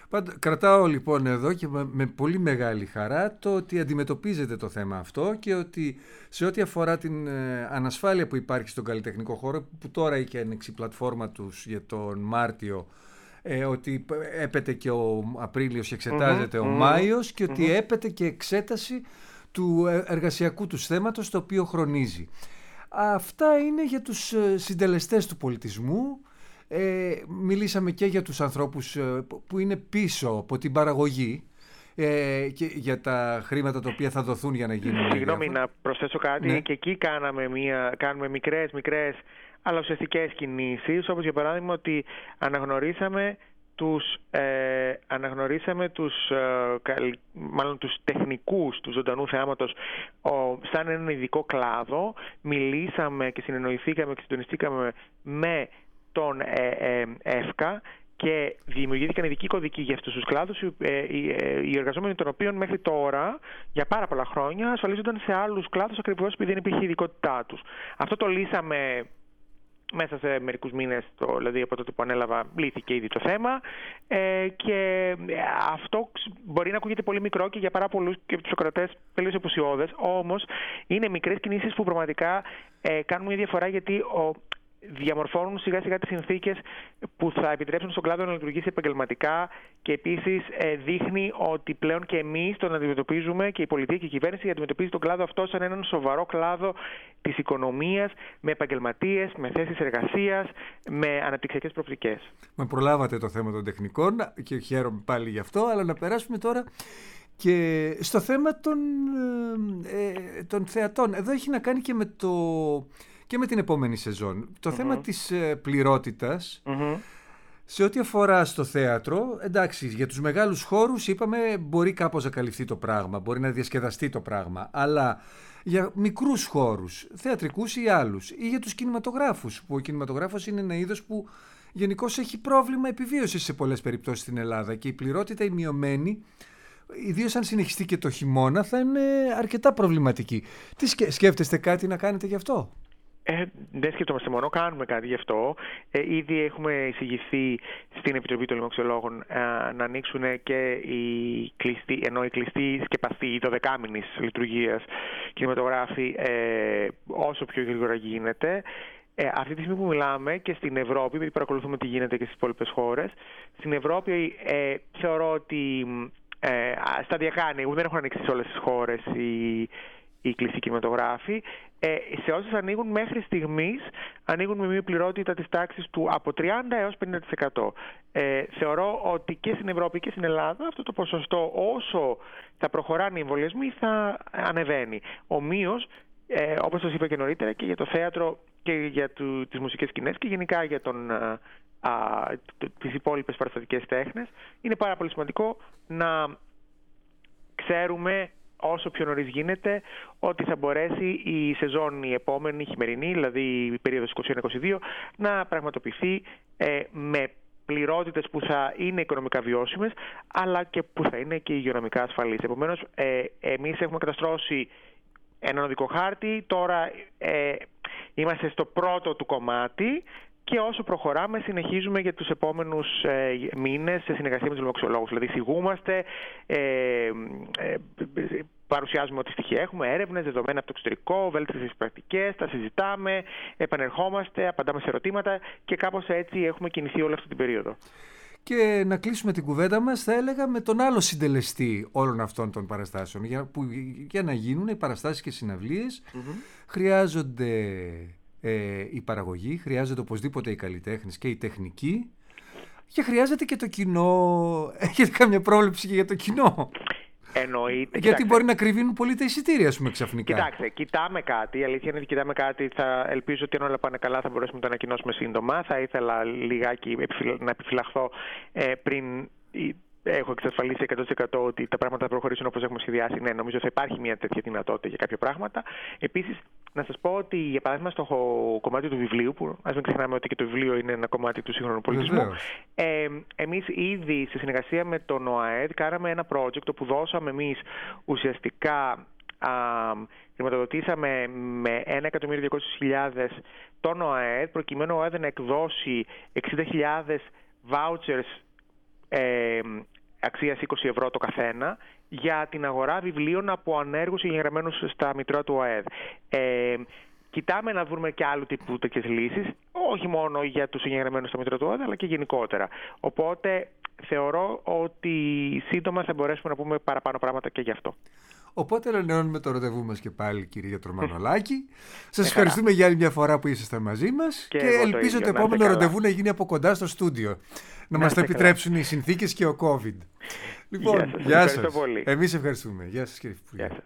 Κρατάω λοιπόν εδώ και με πολύ μεγάλη χαρά το ότι αντιμετωπίζετε το θέμα αυτό και ότι σε ό,τι αφορά την ανασφάλεια που υπάρχει στον καλλιτεχνικό χώρο, που τώρα είχε ανοίξει η πλατφόρμα τους για τον Μάρτιο, ε, ότι έπεται και ο Απρίλιος και εξετάζεται mm-hmm, ο mm-hmm, Μάιος και ότι mm-hmm. έπεται και εξέταση του εργασιακού τους θέματος, το οποίο χρονίζει. Αυτά είναι για τους συντελεστές του πολιτισμού. Ε, μιλήσαμε και για τους ανθρώπους ε, που είναι πίσω από την παραγωγή ε, και για τα χρήματα τα οποία θα δοθούν για να γίνουν. Συγγνώμη να προσθέσω κάτι, ναι. Και εκεί κάναμε μια, κάνουμε μικρές, μικρές αλλά ουσιαστικές κινήσεις, όπως για παράδειγμα ότι αναγνωρίσαμε τους, ε, αναγνωρίσαμε τους, ε, μάλλον τους τεχνικούς του ζωντανού θεάματος ο, σαν έναν ειδικό κλάδο. Μιλήσαμε και συνεννοηθήκαμε και συντονιστήκαμε με τον ε, ε, ΕΦΚΑ και δημιουργήθηκαν ειδικοί κωδικοί για αυτούς τους κλάδους, ε, οι, ε, οι εργαζόμενοι των οποίων μέχρι τώρα για πάρα πολλά χρόνια ασφαλίζονταν σε άλλους κλάδους ακριβώς επειδή δεν υπήρχε η ειδικότητά τους. Αυτό το λύσαμε μέσα σε μερικούς μήνες, το, δηλαδή από τότε που ανέλαβα λύθηκε ήδη το θέμα ε, και αυτό μπορεί να ακούγεται πολύ μικρό και για πάρα πολλούς και τους ακροατές τελείως επουσιώδες, όμως είναι μικρές κινήσεις που πραγματικά ε, κάνουν μια διαφορά, γιατί ο διαμορφώνουν σιγά σιγά τις συνθήκες που θα επιτρέψουν στον κλάδο να λειτουργήσει επαγγελματικά και επίσης ε, δείχνει ότι πλέον και εμείς τον αντιμετωπίζουμε και η πολιτεία και η κυβέρνηση αντιμετωπίζει τον κλάδο αυτό σαν έναν σοβαρό κλάδο της οικονομίας, με επαγγελματίες, με θέσεις εργασίας, με αναπτυξιακές προοπτικές. Με προλάβατε το θέμα των τεχνικών και χαίρομαι πάλι γι' αυτό, αλλά να περάσουμε τώρα και στο θέμα των, ε, των θεατών. Εδώ έχει να κάνει και με το... και με την επόμενη σεζόν. Το mm-hmm. θέμα της ε, πληρότητας, mm-hmm. σε ό,τι αφορά στο θέατρο, εντάξει, για τους μεγάλους χώρους είπαμε μπορεί κάπως να καλυφθεί το πράγμα, μπορεί να διασκεδαστεί το πράγμα, αλλά για μικρούς χώρους, θεατρικούς ή άλλους, ή για τους κινηματογράφους, που ο κινηματογράφος είναι ένα είδος που γενικώς έχει πρόβλημα επιβίωσης σε πολλές περιπτώσεις στην Ελλάδα και η πληρότητα η μειωμένη, ιδίως αν συνεχιστεί και το χειμώνα, θα είναι αρκετά προβληματική. Τι σκέφτεστε κάτι να κάνετε γι' αυτό? Ε, δεν σκεφτόμαστε μόνο, κάνουμε κάτι γι' αυτό. Ε, ήδη έχουμε εισηγηθεί στην Επιτροπή των Λοιμοξιολόγων ε, να ανοίξουν και οι κλειστοί, ενώ οι κλειστοί σκεπαστοί ή δωδεκάμηνης λειτουργίας κινηματογράφοι ε, όσο πιο γρήγορα γίνεται. Ε, αυτή τη στιγμή που μιλάμε και στην Ευρώπη, επειδή παρακολουθούμε τι γίνεται και στις υπόλοιπες χώρες, στην Ευρώπη ε, θεωρώ ότι ε, σταδιακά ανοίγουν, δεν έχουν ανοίξει σε όλες τις χώρες οι, οι κλειστοί κινηματογράφοι. Ε, σε όσες ανοίγουν μέχρι στιγμής, ανοίγουν με μια πληρότητα της τάξης του από τριάντα έως πενήντα τοις εκατό. Ε, θεωρώ ότι και στην Ευρώπη και στην Ελλάδα αυτό το ποσοστό, όσο θα προχωράνε οι εμβολιασμοί, θα ανεβαίνει. Ομοίως, ε, όπως σας είπα και νωρίτερα, και για το θέατρο και για του, τις μουσικές σκηνές και γενικά για τον, α, α, τις υπόλοιπες παραστατικές τέχνες, είναι πάρα πολύ σημαντικό να ξέρουμε όσο πιο νωρίς γίνεται ότι θα μπορέσει η σεζόν η επόμενη, η χειμερινή, δηλαδή η περίοδος είκοσι ένα είκοσι δύο, να πραγματοποιηθεί ε, με πληρότητες που θα είναι οικονομικά βιώσιμες, αλλά και που θα είναι και υγειονομικά ασφαλείς. Επομένως, ε, εμείς έχουμε καταστρώσει έναν οδικό χάρτη, τώρα ε, είμαστε στο πρώτο του κομμάτι και όσο προχωράμε συνεχίζουμε για τους επόμενους ε, μήνες σε συνεργασία με τους λοιμοξιολόγους. Δηλαδή θυγούμαστε, ε, ε, παρουσιάζουμε ό,τι στοιχεία έχουμε, έρευνες, δεδομένα από το εξωτερικό, βέλτιστες πρακτικές, τα συζητάμε, επανερχόμαστε, απαντάμε σε ερωτήματα και κάπως έτσι έχουμε κινηθεί όλη αυτή την περίοδο. Και να κλείσουμε την κουβέντα μας, θα έλεγα, με τον άλλο συντελεστή όλων αυτών των παραστάσεων. Για, που, για να γίνουν οι παραστάσεις και συναυλίες, mm-hmm. χρειάζονται ε, η παραγωγή, χρειάζεται οπωσδήποτε οι καλλιτέχνες και η τεχνική και χρειάζεται και το κοινό. Έχετε καμιά πρόβλεψη και για το κοινό? Εννοείται. Γιατί κοιτάξτε, μπορεί να κρυβίνουν πολύ τα εισιτήρια, ας πούμε, ξαφνικά. Κοιτάξτε, κοιτάμε κάτι. Η αλήθεια είναι ότι κοιτάμε κάτι. Θα ελπίζω ότι αν όλα πάνε καλά θα μπορέσουμε να το ανακοινώσουμε σύντομα. Θα ήθελα λιγάκι να επιφυλαχθώ ε, πριν έχω εξασφαλίσει εκατό τοις εκατό ότι τα πράγματα θα προχωρήσουν όπως έχουμε σχεδιάσει. Ναι, νομίζω θα υπάρχει μια τέτοια δυνατότητα για κάποια πράγματα. Επίσης, να σας πω ότι για παράδειγμα στο κομμάτι του βιβλίου, που ας μην ξεχνάμε ότι και το βιβλίο είναι ένα κομμάτι του σύγχρονου πολιτισμού, ε, εμείς ήδη σε συνεργασία με τον ΟΑΕΔ κάναμε ένα project όπου δώσαμε εμείς ουσιαστικά. Α, χρηματοδοτήσαμε με ένα εκατομμύριο διακόσιες χιλιάδες τον ΟΑΕΔ προκειμένου ο ΟΑΕΔ να εκδώσει εξήντα χιλιάδες vouchers ε, αξίας είκοσι ευρώ το καθένα για την αγορά βιβλίων από ανέργους εγγεγραμμένους στα μητρώα του ΟΑΕΔ. Ε, κοιτάμε να βρούμε και άλλου τύπου τέτοιες λύσεις, όχι μόνο για τους εγγεγραμμένους στα μητρώα του ΟΑΕΔ, αλλά και γενικότερα. Οπότε θεωρώ ότι σύντομα θα μπορέσουμε να πούμε παραπάνω πράγματα και γι' αυτό. Οπότε ανανεώνουμε το ραντεβού μας και πάλι, κύριε Γιατρομανολάκη. Σας ευχαριστούμε για άλλη μια φορά που ήσασταν μαζί μας και, και ελπίζω το, το επόμενο ραντεβού να γίνει από κοντά στο στούντιο. Να, να μας το επιτρέψουν καλά οι συνθήκες και ο COVID. Λοιπόν, γεια σας. Γεια σας. Εμείς ευχαριστούμε. Γεια σας, κύριε Υπουργέ. Γεια σας.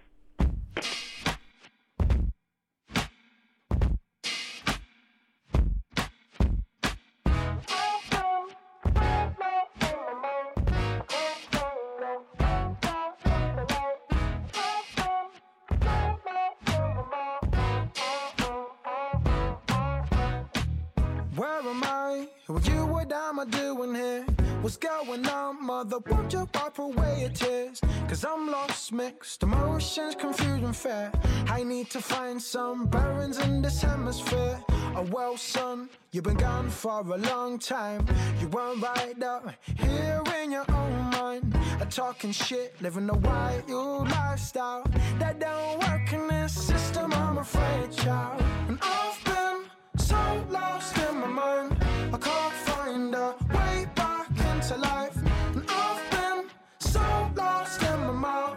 What's going on, mother? Won't you wipe away your tears? Cause I'm lost, mixed emotions, confusion, fear. I need to find some bearings in this hemisphere. Oh well, son, you've been gone for a long time. You weren't right up here in your own mind. A talking shit, living a wild lifestyle that don't work in this system, I'm afraid, child. And I've been so lost in my mind, I can't find a way back into life. And I've been so lost in my mind.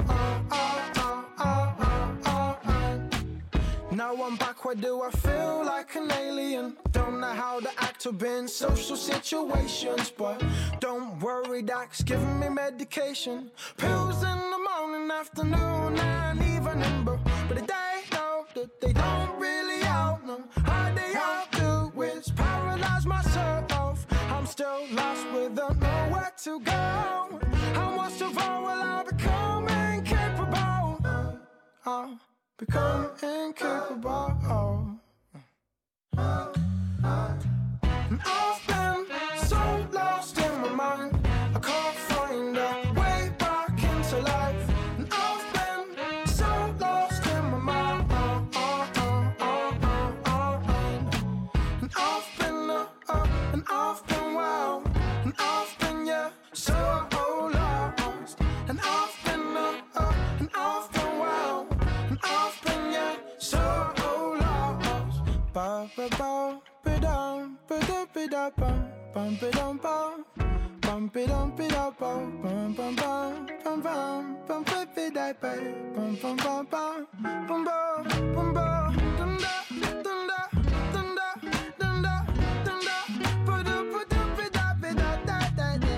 Now I'm back, where do I feel like an alien? Don't know how to act up in social situations, but don't worry, doc's giving me medication. Pills in the morning, afternoon, and evening, but, but they know that they don't really help them. All they all do is paralyze myself. I'm still lost without nowhere to go. How much of all will I become incapable? I'll become incapable. And I've been so lost in my mind, I can't find a way back into life. And I've been so lost in my mind. And I've been uh, uh, and I've been wild. And I've been, yeah, so lost. And I've been uh, uh, and I've been wild. And I've been, yeah, so lost. Ba ba ba ba dum ba da ba da bum bum ba dum bum bum ba dum ba da bum bum bum bum bum bum bum ba ba da ba bum bum bum bum bum bum bum bum dum da dum da dum da dum da dum da ba da ba da ba da ba da da da da.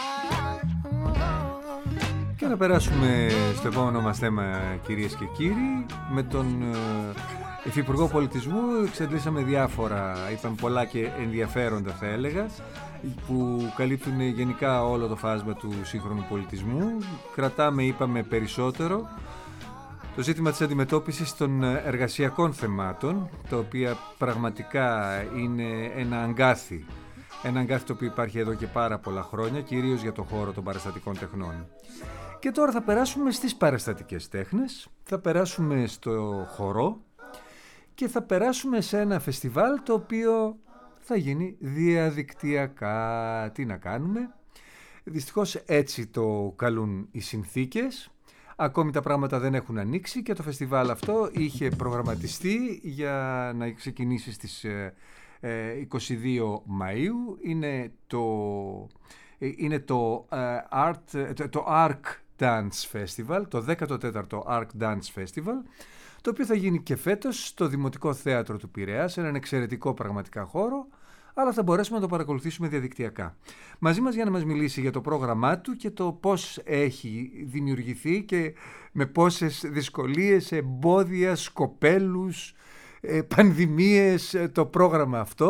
Και να περάσουμε στο επόμενο μας θέμα, κυρίες και κύριοι, με τον Υφυπουργό Πολιτισμού. Εξαντλήσαμε διάφορα, είπαμε πολλά και ενδιαφέροντα θα έλεγα, που καλύπτουν γενικά όλο το φάσμα του σύγχρονου πολιτισμού. Κρατάμε, είπαμε, περισσότερο το ζήτημα της αντιμετώπισης των εργασιακών θεμάτων, τα οποία πραγματικά είναι ένα αγκάθι, ένα αγκάθι το οποίο υπάρχει εδώ και πάρα πολλά χρόνια, κυρίως για το χώρο των παραστατικών τεχνών. Και τώρα θα περάσουμε στις παραστατικές τέχνες, θα περάσουμε στο χορό και θα περάσουμε σε ένα φεστιβάλ το οποίο θα γίνει διαδικτυακά. Τι να κάνουμε, δυστυχώς έτσι το καλούν οι συνθήκες. Ακόμη τα πράγματα δεν έχουν ανοίξει και το φεστιβάλ αυτό είχε προγραμματιστεί για να ξεκινήσει στις είκοσι δύο Μαΐου. Είναι το, είναι το, Art, το Arc Dance Festival, το δέκατο τέταρτο Arc Dance Festival, το οποίο θα γίνει και φέτος στο Δημοτικό Θέατρο του Πειραιά, σε έναν εξαιρετικό πραγματικά χώρο, αλλά θα μπορέσουμε να το παρακολουθήσουμε διαδικτυακά. Μαζί μας για να μας μιλήσει για το πρόγραμμά του και το πώς έχει δημιουργηθεί και με πόσες δυσκολίες, εμπόδια, σκοπέλους, πανδημίες το πρόγραμμα αυτό,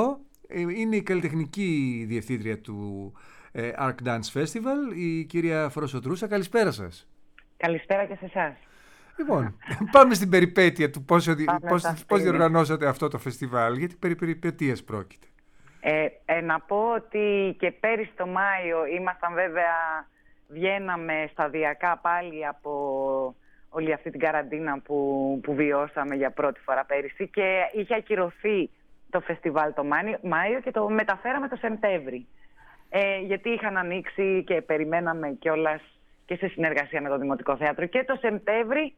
είναι η καλλιτεχνική διευθύντρια του ε, Arc Dance Festival, η κυρία Φρόσο-Τρούσα. Καλησπέρα σας. Καλησπέρα και σε εσάς. Λοιπόν, πάμε στην περιπέτεια του πώς, πώς, πώς διοργανώσατε αυτό το φεστιβάλ, γιατί περί περιπέτειες πρόκειται. Ε, ε, να πω ότι και πέρυσι το Μάιο ήμασταν βέβαια, βγαίναμε σταδιακά πάλι από όλη αυτή την καραντίνα που, που βιώσαμε για πρώτη φορά πέρυσι και είχε ακυρωθεί το φεστιβάλ το Μάιο και το μεταφέραμε το Σεπτέμβρη. Ε, γιατί είχαν ανοίξει και περιμέναμε κιόλας και σε συνεργασία με το Δημοτικό Θέατρο. Και το Σεπτέμβρη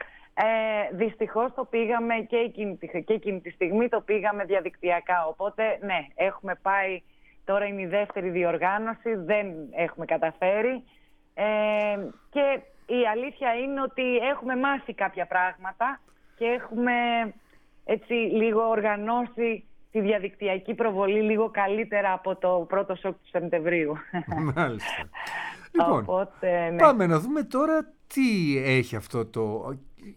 ε, δυστυχώς το πήγαμε και εκείνη, και εκείνη τη στιγμή το πήγαμε διαδικτυακά. Οπότε ναι, έχουμε πάει, τώρα είναι η δεύτερη διοργάνωση, δεν έχουμε καταφέρει. Ε, και η αλήθεια είναι ότι έχουμε μάθει κάποια πράγματα και έχουμε έτσι λίγο οργανώσει τη διαδικτυακή προβολή λίγο καλύτερα από το πρώτο σοκ του Σεπτεμβρίου. Μάλιστα. Λοιπόν, οπότε, ναι. Πάμε να δούμε τώρα τι έχει αυτό το...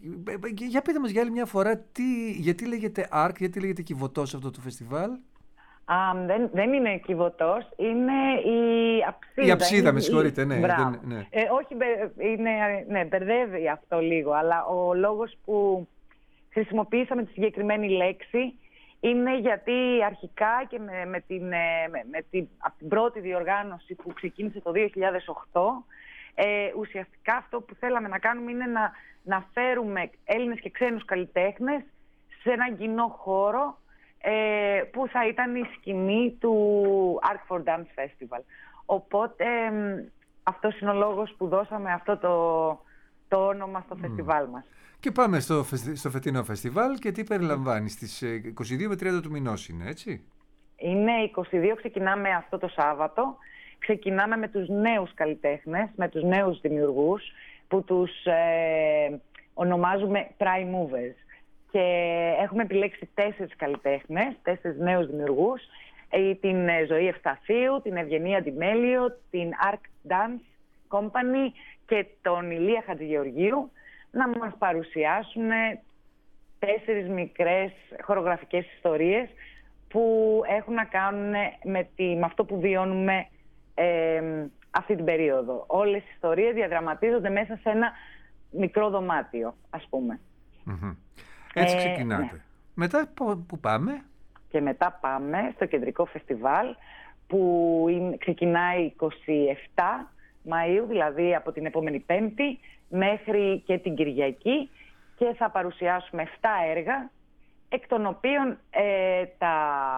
Για πείτε μας για άλλη μια φορά, τι... γιατί λέγεται Arc, γιατί λέγεται Κιβωτός αυτό το φεστιβάλ. Α, δεν, δεν είναι Κιβωτός, είναι η αψίδα. Η αψίδα, είναι, με συγχωρείτε, ναι. Δεν, ναι. Ε, όχι, είναι, ναι, μπερδεύει αυτό λίγο, αλλά ο λόγος που χρησιμοποιήσαμε τη συγκεκριμένη λέξη είναι γιατί αρχικά και με, με την, με, με την, από την πρώτη διοργάνωση που ξεκίνησε το δύο χιλιάδες οκτώ, ε, ουσιαστικά αυτό που θέλαμε να κάνουμε είναι να, να φέρουμε Έλληνες και ξένους καλλιτέχνες σε έναν κοινό χώρο ε, που θα ήταν η σκηνή του Arc for Dance Festival. Οπότε ε, αυτός είναι ο λόγος που δώσαμε αυτό το, το όνομα στο mm. φεστιβάλ μας. Και πάμε στο, στο φετινό φεστιβάλ και τι περιλαμβάνει, στις είκοσι δύο με τριάντα του μηνός είναι, έτσι? Είναι είκοσι δύο, ξεκινάμε αυτό το Σάββατο. Ξεκινάμε με τους νέους καλλιτέχνες, με τους νέους δημιουργούς που τους ε, ονομάζουμε Prime Movers. Και έχουμε επιλέξει τέσσερις καλλιτέχνες, τέσσερις νέους δημιουργούς, ε, την Ζωή Ευσταθίου, την Ευγενία Ντιμέλιο, την Arc Dance Company και τον Ηλία Χατζηγεωργίου, να μας παρουσιάσουν τέσσερις μικρές χορογραφικές ιστορίες που έχουν να κάνουν με, τη, με αυτό που βιώνουμε ε, αυτή την περίοδο. Όλες οι ιστορίες διαδραματίζονται μέσα σε ένα μικρό δωμάτιο, ας πούμε. Mm-hmm. Έτσι ξεκινάτε. Ε, ναι. Μετά που πάμε? Και μετά πάμε στο κεντρικό φεστιβάλ που είναι, ξεκινάει είκοσι επτά Μαΐου, δηλαδή από την επόμενη Πέμπτη μέχρι και την Κυριακή, και θα παρουσιάσουμε επτά έργα, εκ των οποίων ε, τα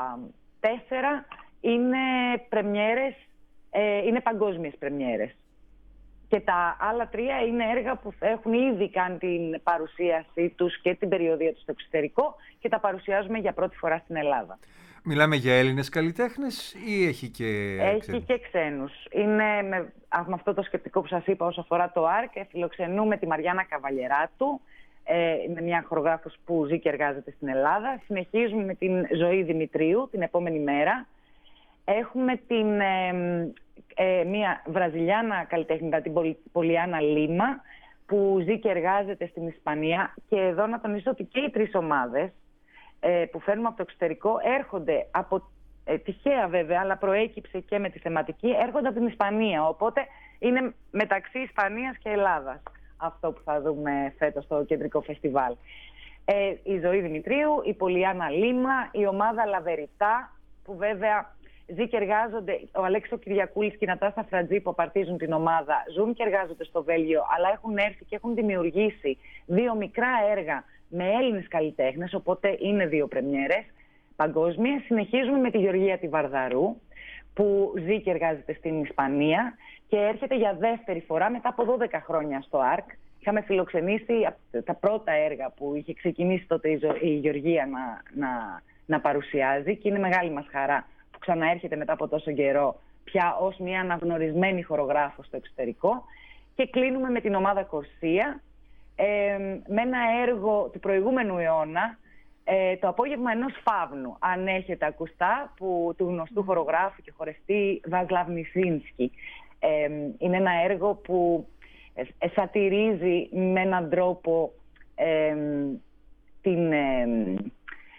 τέσσερα είναι πρεμιέρες, ε, είναι παγκόσμιες πρεμιέρες. Και τα άλλα τρία είναι έργα που έχουν ήδη κάνει την παρουσίασή τους και την περιοδία τους στο εξωτερικό και τα παρουσιάζουμε για πρώτη φορά στην Ελλάδα. Μιλάμε για Έλληνες καλλιτέχνες ή έχει και έχει ξένους? και ξένους. Είναι με, με αυτό το σκεπτικό που σας είπα όσο αφορά το Arc, φιλοξενούμε τη Μαριάννα Καβαλιεράτου, ε, είναι μια χορογράφος που ζει και εργάζεται στην Ελλάδα. Συνεχίζουμε με την Ζωή Δημητρίου την επόμενη μέρα. Έχουμε την, ε, ε, μια Βραζιλιάνα καλλιτέχνητα, την Πολιάννα Λίμα, που ζει και εργάζεται στην Ισπανία. Και εδώ να τονίσω ότι και οι τρεις ομάδες ε, που φέρνουμε από το εξωτερικό έρχονται από, ε, τυχαία βέβαια, αλλά προέκυψε και με τη θεματική, έρχονται από την Ισπανία. Οπότε είναι μεταξύ Ισπανίας και Ελλάδας αυτό που θα δούμε φέτος στο κεντρικό φεστιβάλ. Ε, η Ζωή Δημητρίου, η Πολιάννα Λίμα, η ομάδα Λαβεριτά, που βέβαια ζει και εργάζονται, ο Αλέξης Κυριακούλης και η Νατάσα Φραντζή που απαρτίζουν την ομάδα, ζουν και εργάζονται στο Βέλγιο, αλλά έχουν έρθει και έχουν δημιουργήσει δύο μικρά έργα με Έλληνες καλλιτέχνες, οπότε είναι δύο πρεμιέρες παγκόσμιες. Συνεχίζουμε με τη Γεωργία τη Βαρδαρού, που ζει και εργάζεται στην Ισπανία και έρχεται για δεύτερη φορά μετά από δώδεκα χρόνια στο Arc. Είχαμε φιλοξενήσει τα πρώτα έργα που είχε ξεκινήσει τότε η Γεωργία να, να, να παρουσιάζει και είναι μεγάλη μας χαρά που ξαναέρχεται μετά από τόσο καιρό πια ως μια αναγνωρισμένη χορογράφο στο εξωτερικό. Και κλείνουμε με την ομάδα Κορσία, ε, με ένα έργο του προηγούμενου αιώνα, ε, το απόγευμα ενός φαύνου, αν έχετε ακουστά, που, του γνωστού χορογράφου και χορευτή Βάσλαβ Νισίνσκι. Ε, είναι ένα έργο που ε, σατυρίζει με έναν τρόπο ε, την, ε,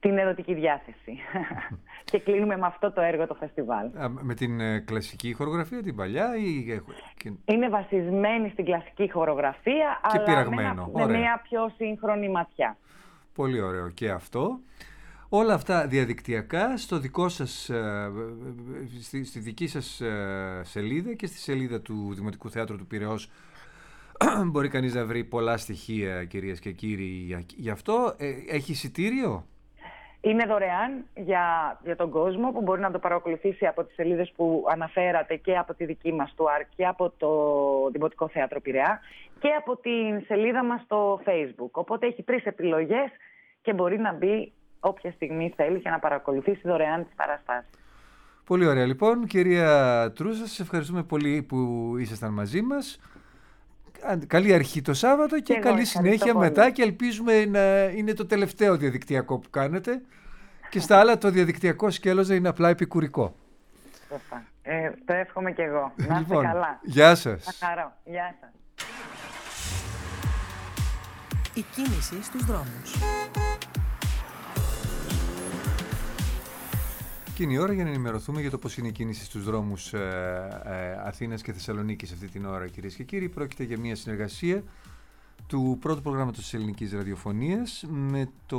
την ερωτική διάθεση. Και κλείνουμε με αυτό το έργο το φεστιβάλ. Α, με την ε, κλασική χορογραφία, την παλιά ή... Είναι βασισμένη στην κλασική χορογραφία, και αλλά πειραγμένο. με, με μια πιο σύγχρονη ματιά. Πολύ ωραίο και αυτό. Όλα αυτά διαδικτυακά στο δικό σας, ε, στη, στη δική σας ε, σελίδα και στη σελίδα του Δημοτικού Θεάτρου του Πειραιώς. Μπορεί κανείς να βρει πολλά στοιχεία, κυρίες και κύριοι, γι' αυτό. Ε, έχει εισιτήριο? Είναι δωρεάν για, για τον κόσμο που μπορεί να το παρακολουθήσει από τις σελίδες που αναφέρατε και από τη δική μας του ΑΡΚ και από το Δημοτικό Θέατρο Πειραιά και από την σελίδα μας στο Facebook. Οπότε έχει τρεις επιλογές και μπορεί να μπει όποια στιγμή θέλει και να παρακολουθήσει δωρεάν τις παραστάσεις. Πολύ ωραία λοιπόν. Κυρία Τρούσα, σας ευχαριστούμε πολύ που ήσασταν μαζί μας. Καλή αρχή το Σάββατο και, και καλή συνέχεια πολύ. Μετά και ελπίζουμε να είναι το τελευταίο διαδικτυακό που κάνετε και στα άλλα το διαδικτυακό σκέλος να είναι απλά επικουρικό. Ε, το εύχομαι και εγώ. Να είστε λοιπόν, καλά. Γεια σας. Να χαρώ. Γεια σας. Η κίνηση στους δρόμους. Και είναι η ώρα για να ενημερωθούμε για το πώς είναι η κίνηση στους δρόμους ε, ε, Αθήνας και Θεσσαλονίκης αυτή την ώρα, κυρίες και κύριοι. Πρόκειται για μια συνεργασία του πρώτου προγράμματος της Ελληνικής Ραδιοφωνίας με το,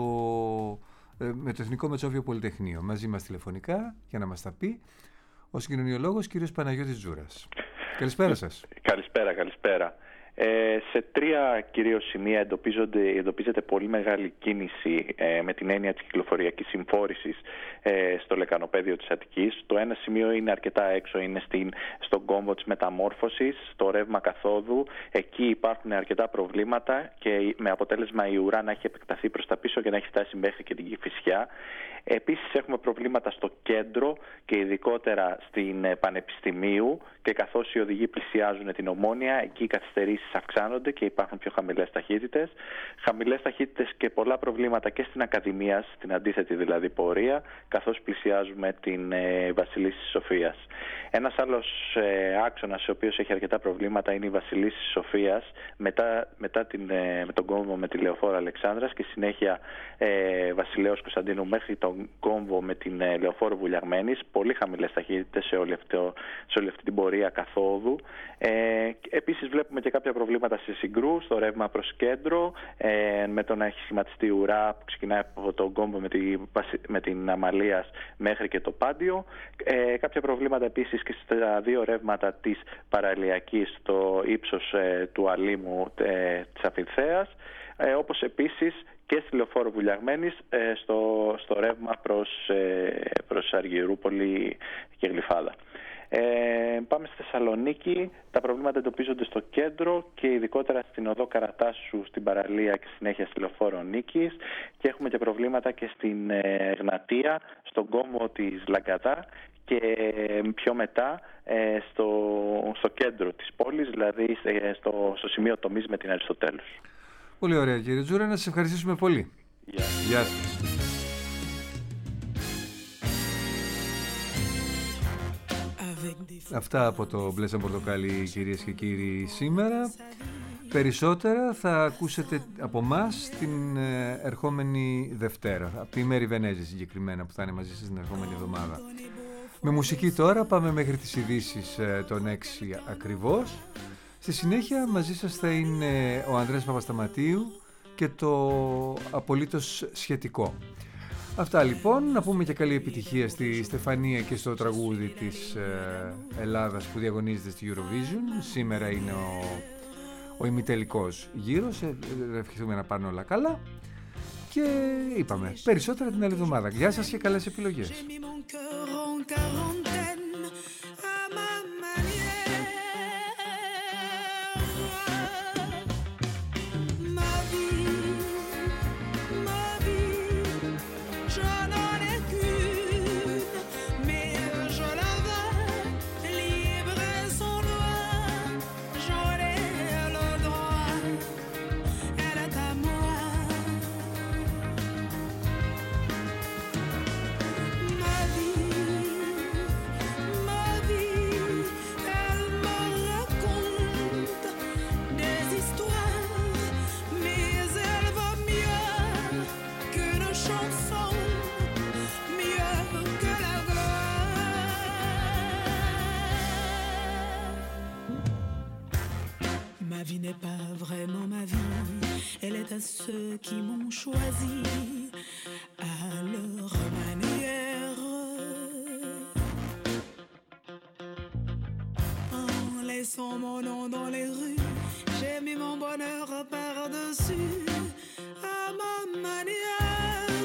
ε, με το Εθνικό Μετσόβιο Πολυτεχνείο. Μαζί μας τηλεφωνικά για να μας τα πει ο συγκοινωνιολόγος κύριος Παναγιώτης Τζούρας. Καλησπέρα σας. Καλησπέρα, καλησπέρα. Ε, σε τρία κυρίως σημεία εντοπίζεται πολύ μεγάλη κίνηση ε, με την έννοια της κυκλοφοριακής συμφόρησης ε, στο λεκανοπέδιο της Αττικής. Το ένα σημείο είναι αρκετά έξω, είναι στην, στον κόμβο της μεταμόρφωσης, στο ρεύμα καθόδου. Εκεί υπάρχουν αρκετά προβλήματα και με αποτέλεσμα η ουρά να έχει επεκταθεί προς τα πίσω και να έχει φτάσει μέχρι και την Κηφισιά. Επίσης έχουμε προβλήματα στο κέντρο και ειδικότερα στην Πανεπιστημίου και καθώς οι οδηγοί πλησιάζουν την Ομόνια, εκεί οι καθυστερήσεις αυξάνονται και υπάρχουν πιο χαμηλές ταχύτητες. Χαμηλές ταχύτητες και πολλά προβλήματα και στην Ακαδημία, στην αντίθετη δηλαδή πορεία, καθώς πλησιάζουμε την ε, Βασιλίσσης Σοφίας. Ένας άλλος ε, άξονας, ο οποίος έχει αρκετά προβλήματα, είναι η Βασιλίσσης Σοφίας μετά, μετά την, ε, με τον κόμβο με τη Λεωφόρο Αλεξάνδρας και συνέχεια ε, Βασιλέως Κωνσταντίνου μέχρι τον κόμβο με την ε, Λεωφόρο Βουλιαγμένης. Πολύ χαμηλές ταχύτητες σε όλη, αυτό, σε όλη αυτή την πορεία καθόδου. Ε, επίσης βλέπουμε και κάποια προβλήματα σε Συγκρού, στο ρεύμα προς κέντρο, ε, με το να έχει σχηματιστεί ουρά που ξεκινάει από τον κόμβο με, τη, με την Αμαλίας μέχρι και το Πάντιο. Ε, κάποια προβλήματα επίσης και στα δύο ρεύματα της παραλιακής, στο ύψος ε, του Αλήμου ε, της Αφινθέας, ε, όπως επίσης και στη Λεωφόρο Βουλιαγμένης ε, στο, στο ρεύμα προς, ε, προς Αργυρούπολη και Γλυφάδα. Ε, πάμε στη Θεσσαλονίκη. Τα προβλήματα εντοπίζονται στο κέντρο και ειδικότερα στην οδό Καρατάσου, στην παραλία και συνέχεια στη Λεωφόρο Νίκης, και έχουμε και προβλήματα και στην ε, Γνατία, στον κόμβο της Λαγκαδά και πιο μετά ε, στο, στο κέντρο της πόλης, δηλαδή στο, στο σημείο τομής με την Αριστοτέλους. Πολύ ωραία κύριε Τζούρα, να σας ευχαριστήσουμε πολύ. Γεια σας. Γεια σας. Αυτά από το Μπλε σαν πορτοκάλι, κυρίες και κύριοι, σήμερα. Περισσότερα θα ακούσετε από μας την ερχόμενη Δευτέρα, από τη Μέρη Βενέζη συγκεκριμένα, που θα είναι μαζί σας την ερχόμενη εβδομάδα. Με μουσική τώρα πάμε μέχρι τις ειδήσεις των έξι ακριβώς. Στη συνέχεια μαζί σας θα είναι ο Ανδρέας Παπασταματίου και το απολύτως σχετικό. Αυτά λοιπόν, να πούμε και καλή επιτυχία στη Στεφανία και στο τραγούδι της ε, Ελλάδας που διαγωνίζεται στη Eurovision. Σήμερα είναι ο, ο ημιτελικός γύρος, ε, ε, ευχηθούμε να πάνε όλα καλά και είπαμε περισσότερα την άλλη εβδομάδα. Γεια σας και καλές επιλογές. ceux qui m'ont choisi à leur manière. En laissant mon nom dans les rues, j'ai mis mon bonheur par-dessus à ma manière.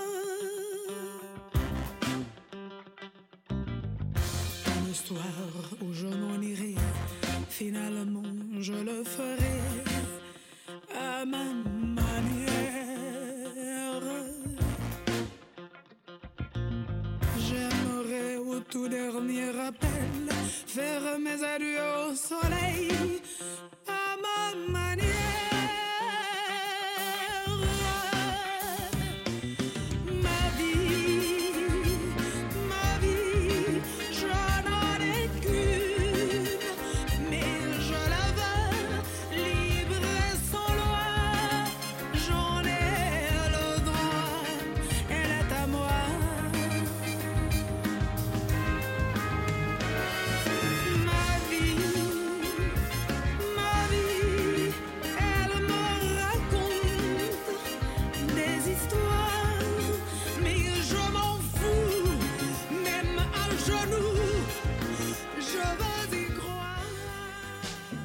Un soir où je m'en irai, finalement je le ferai à ma manière. J'aimerais au tout dernier appel faire mes adieux au soleil à ma manière.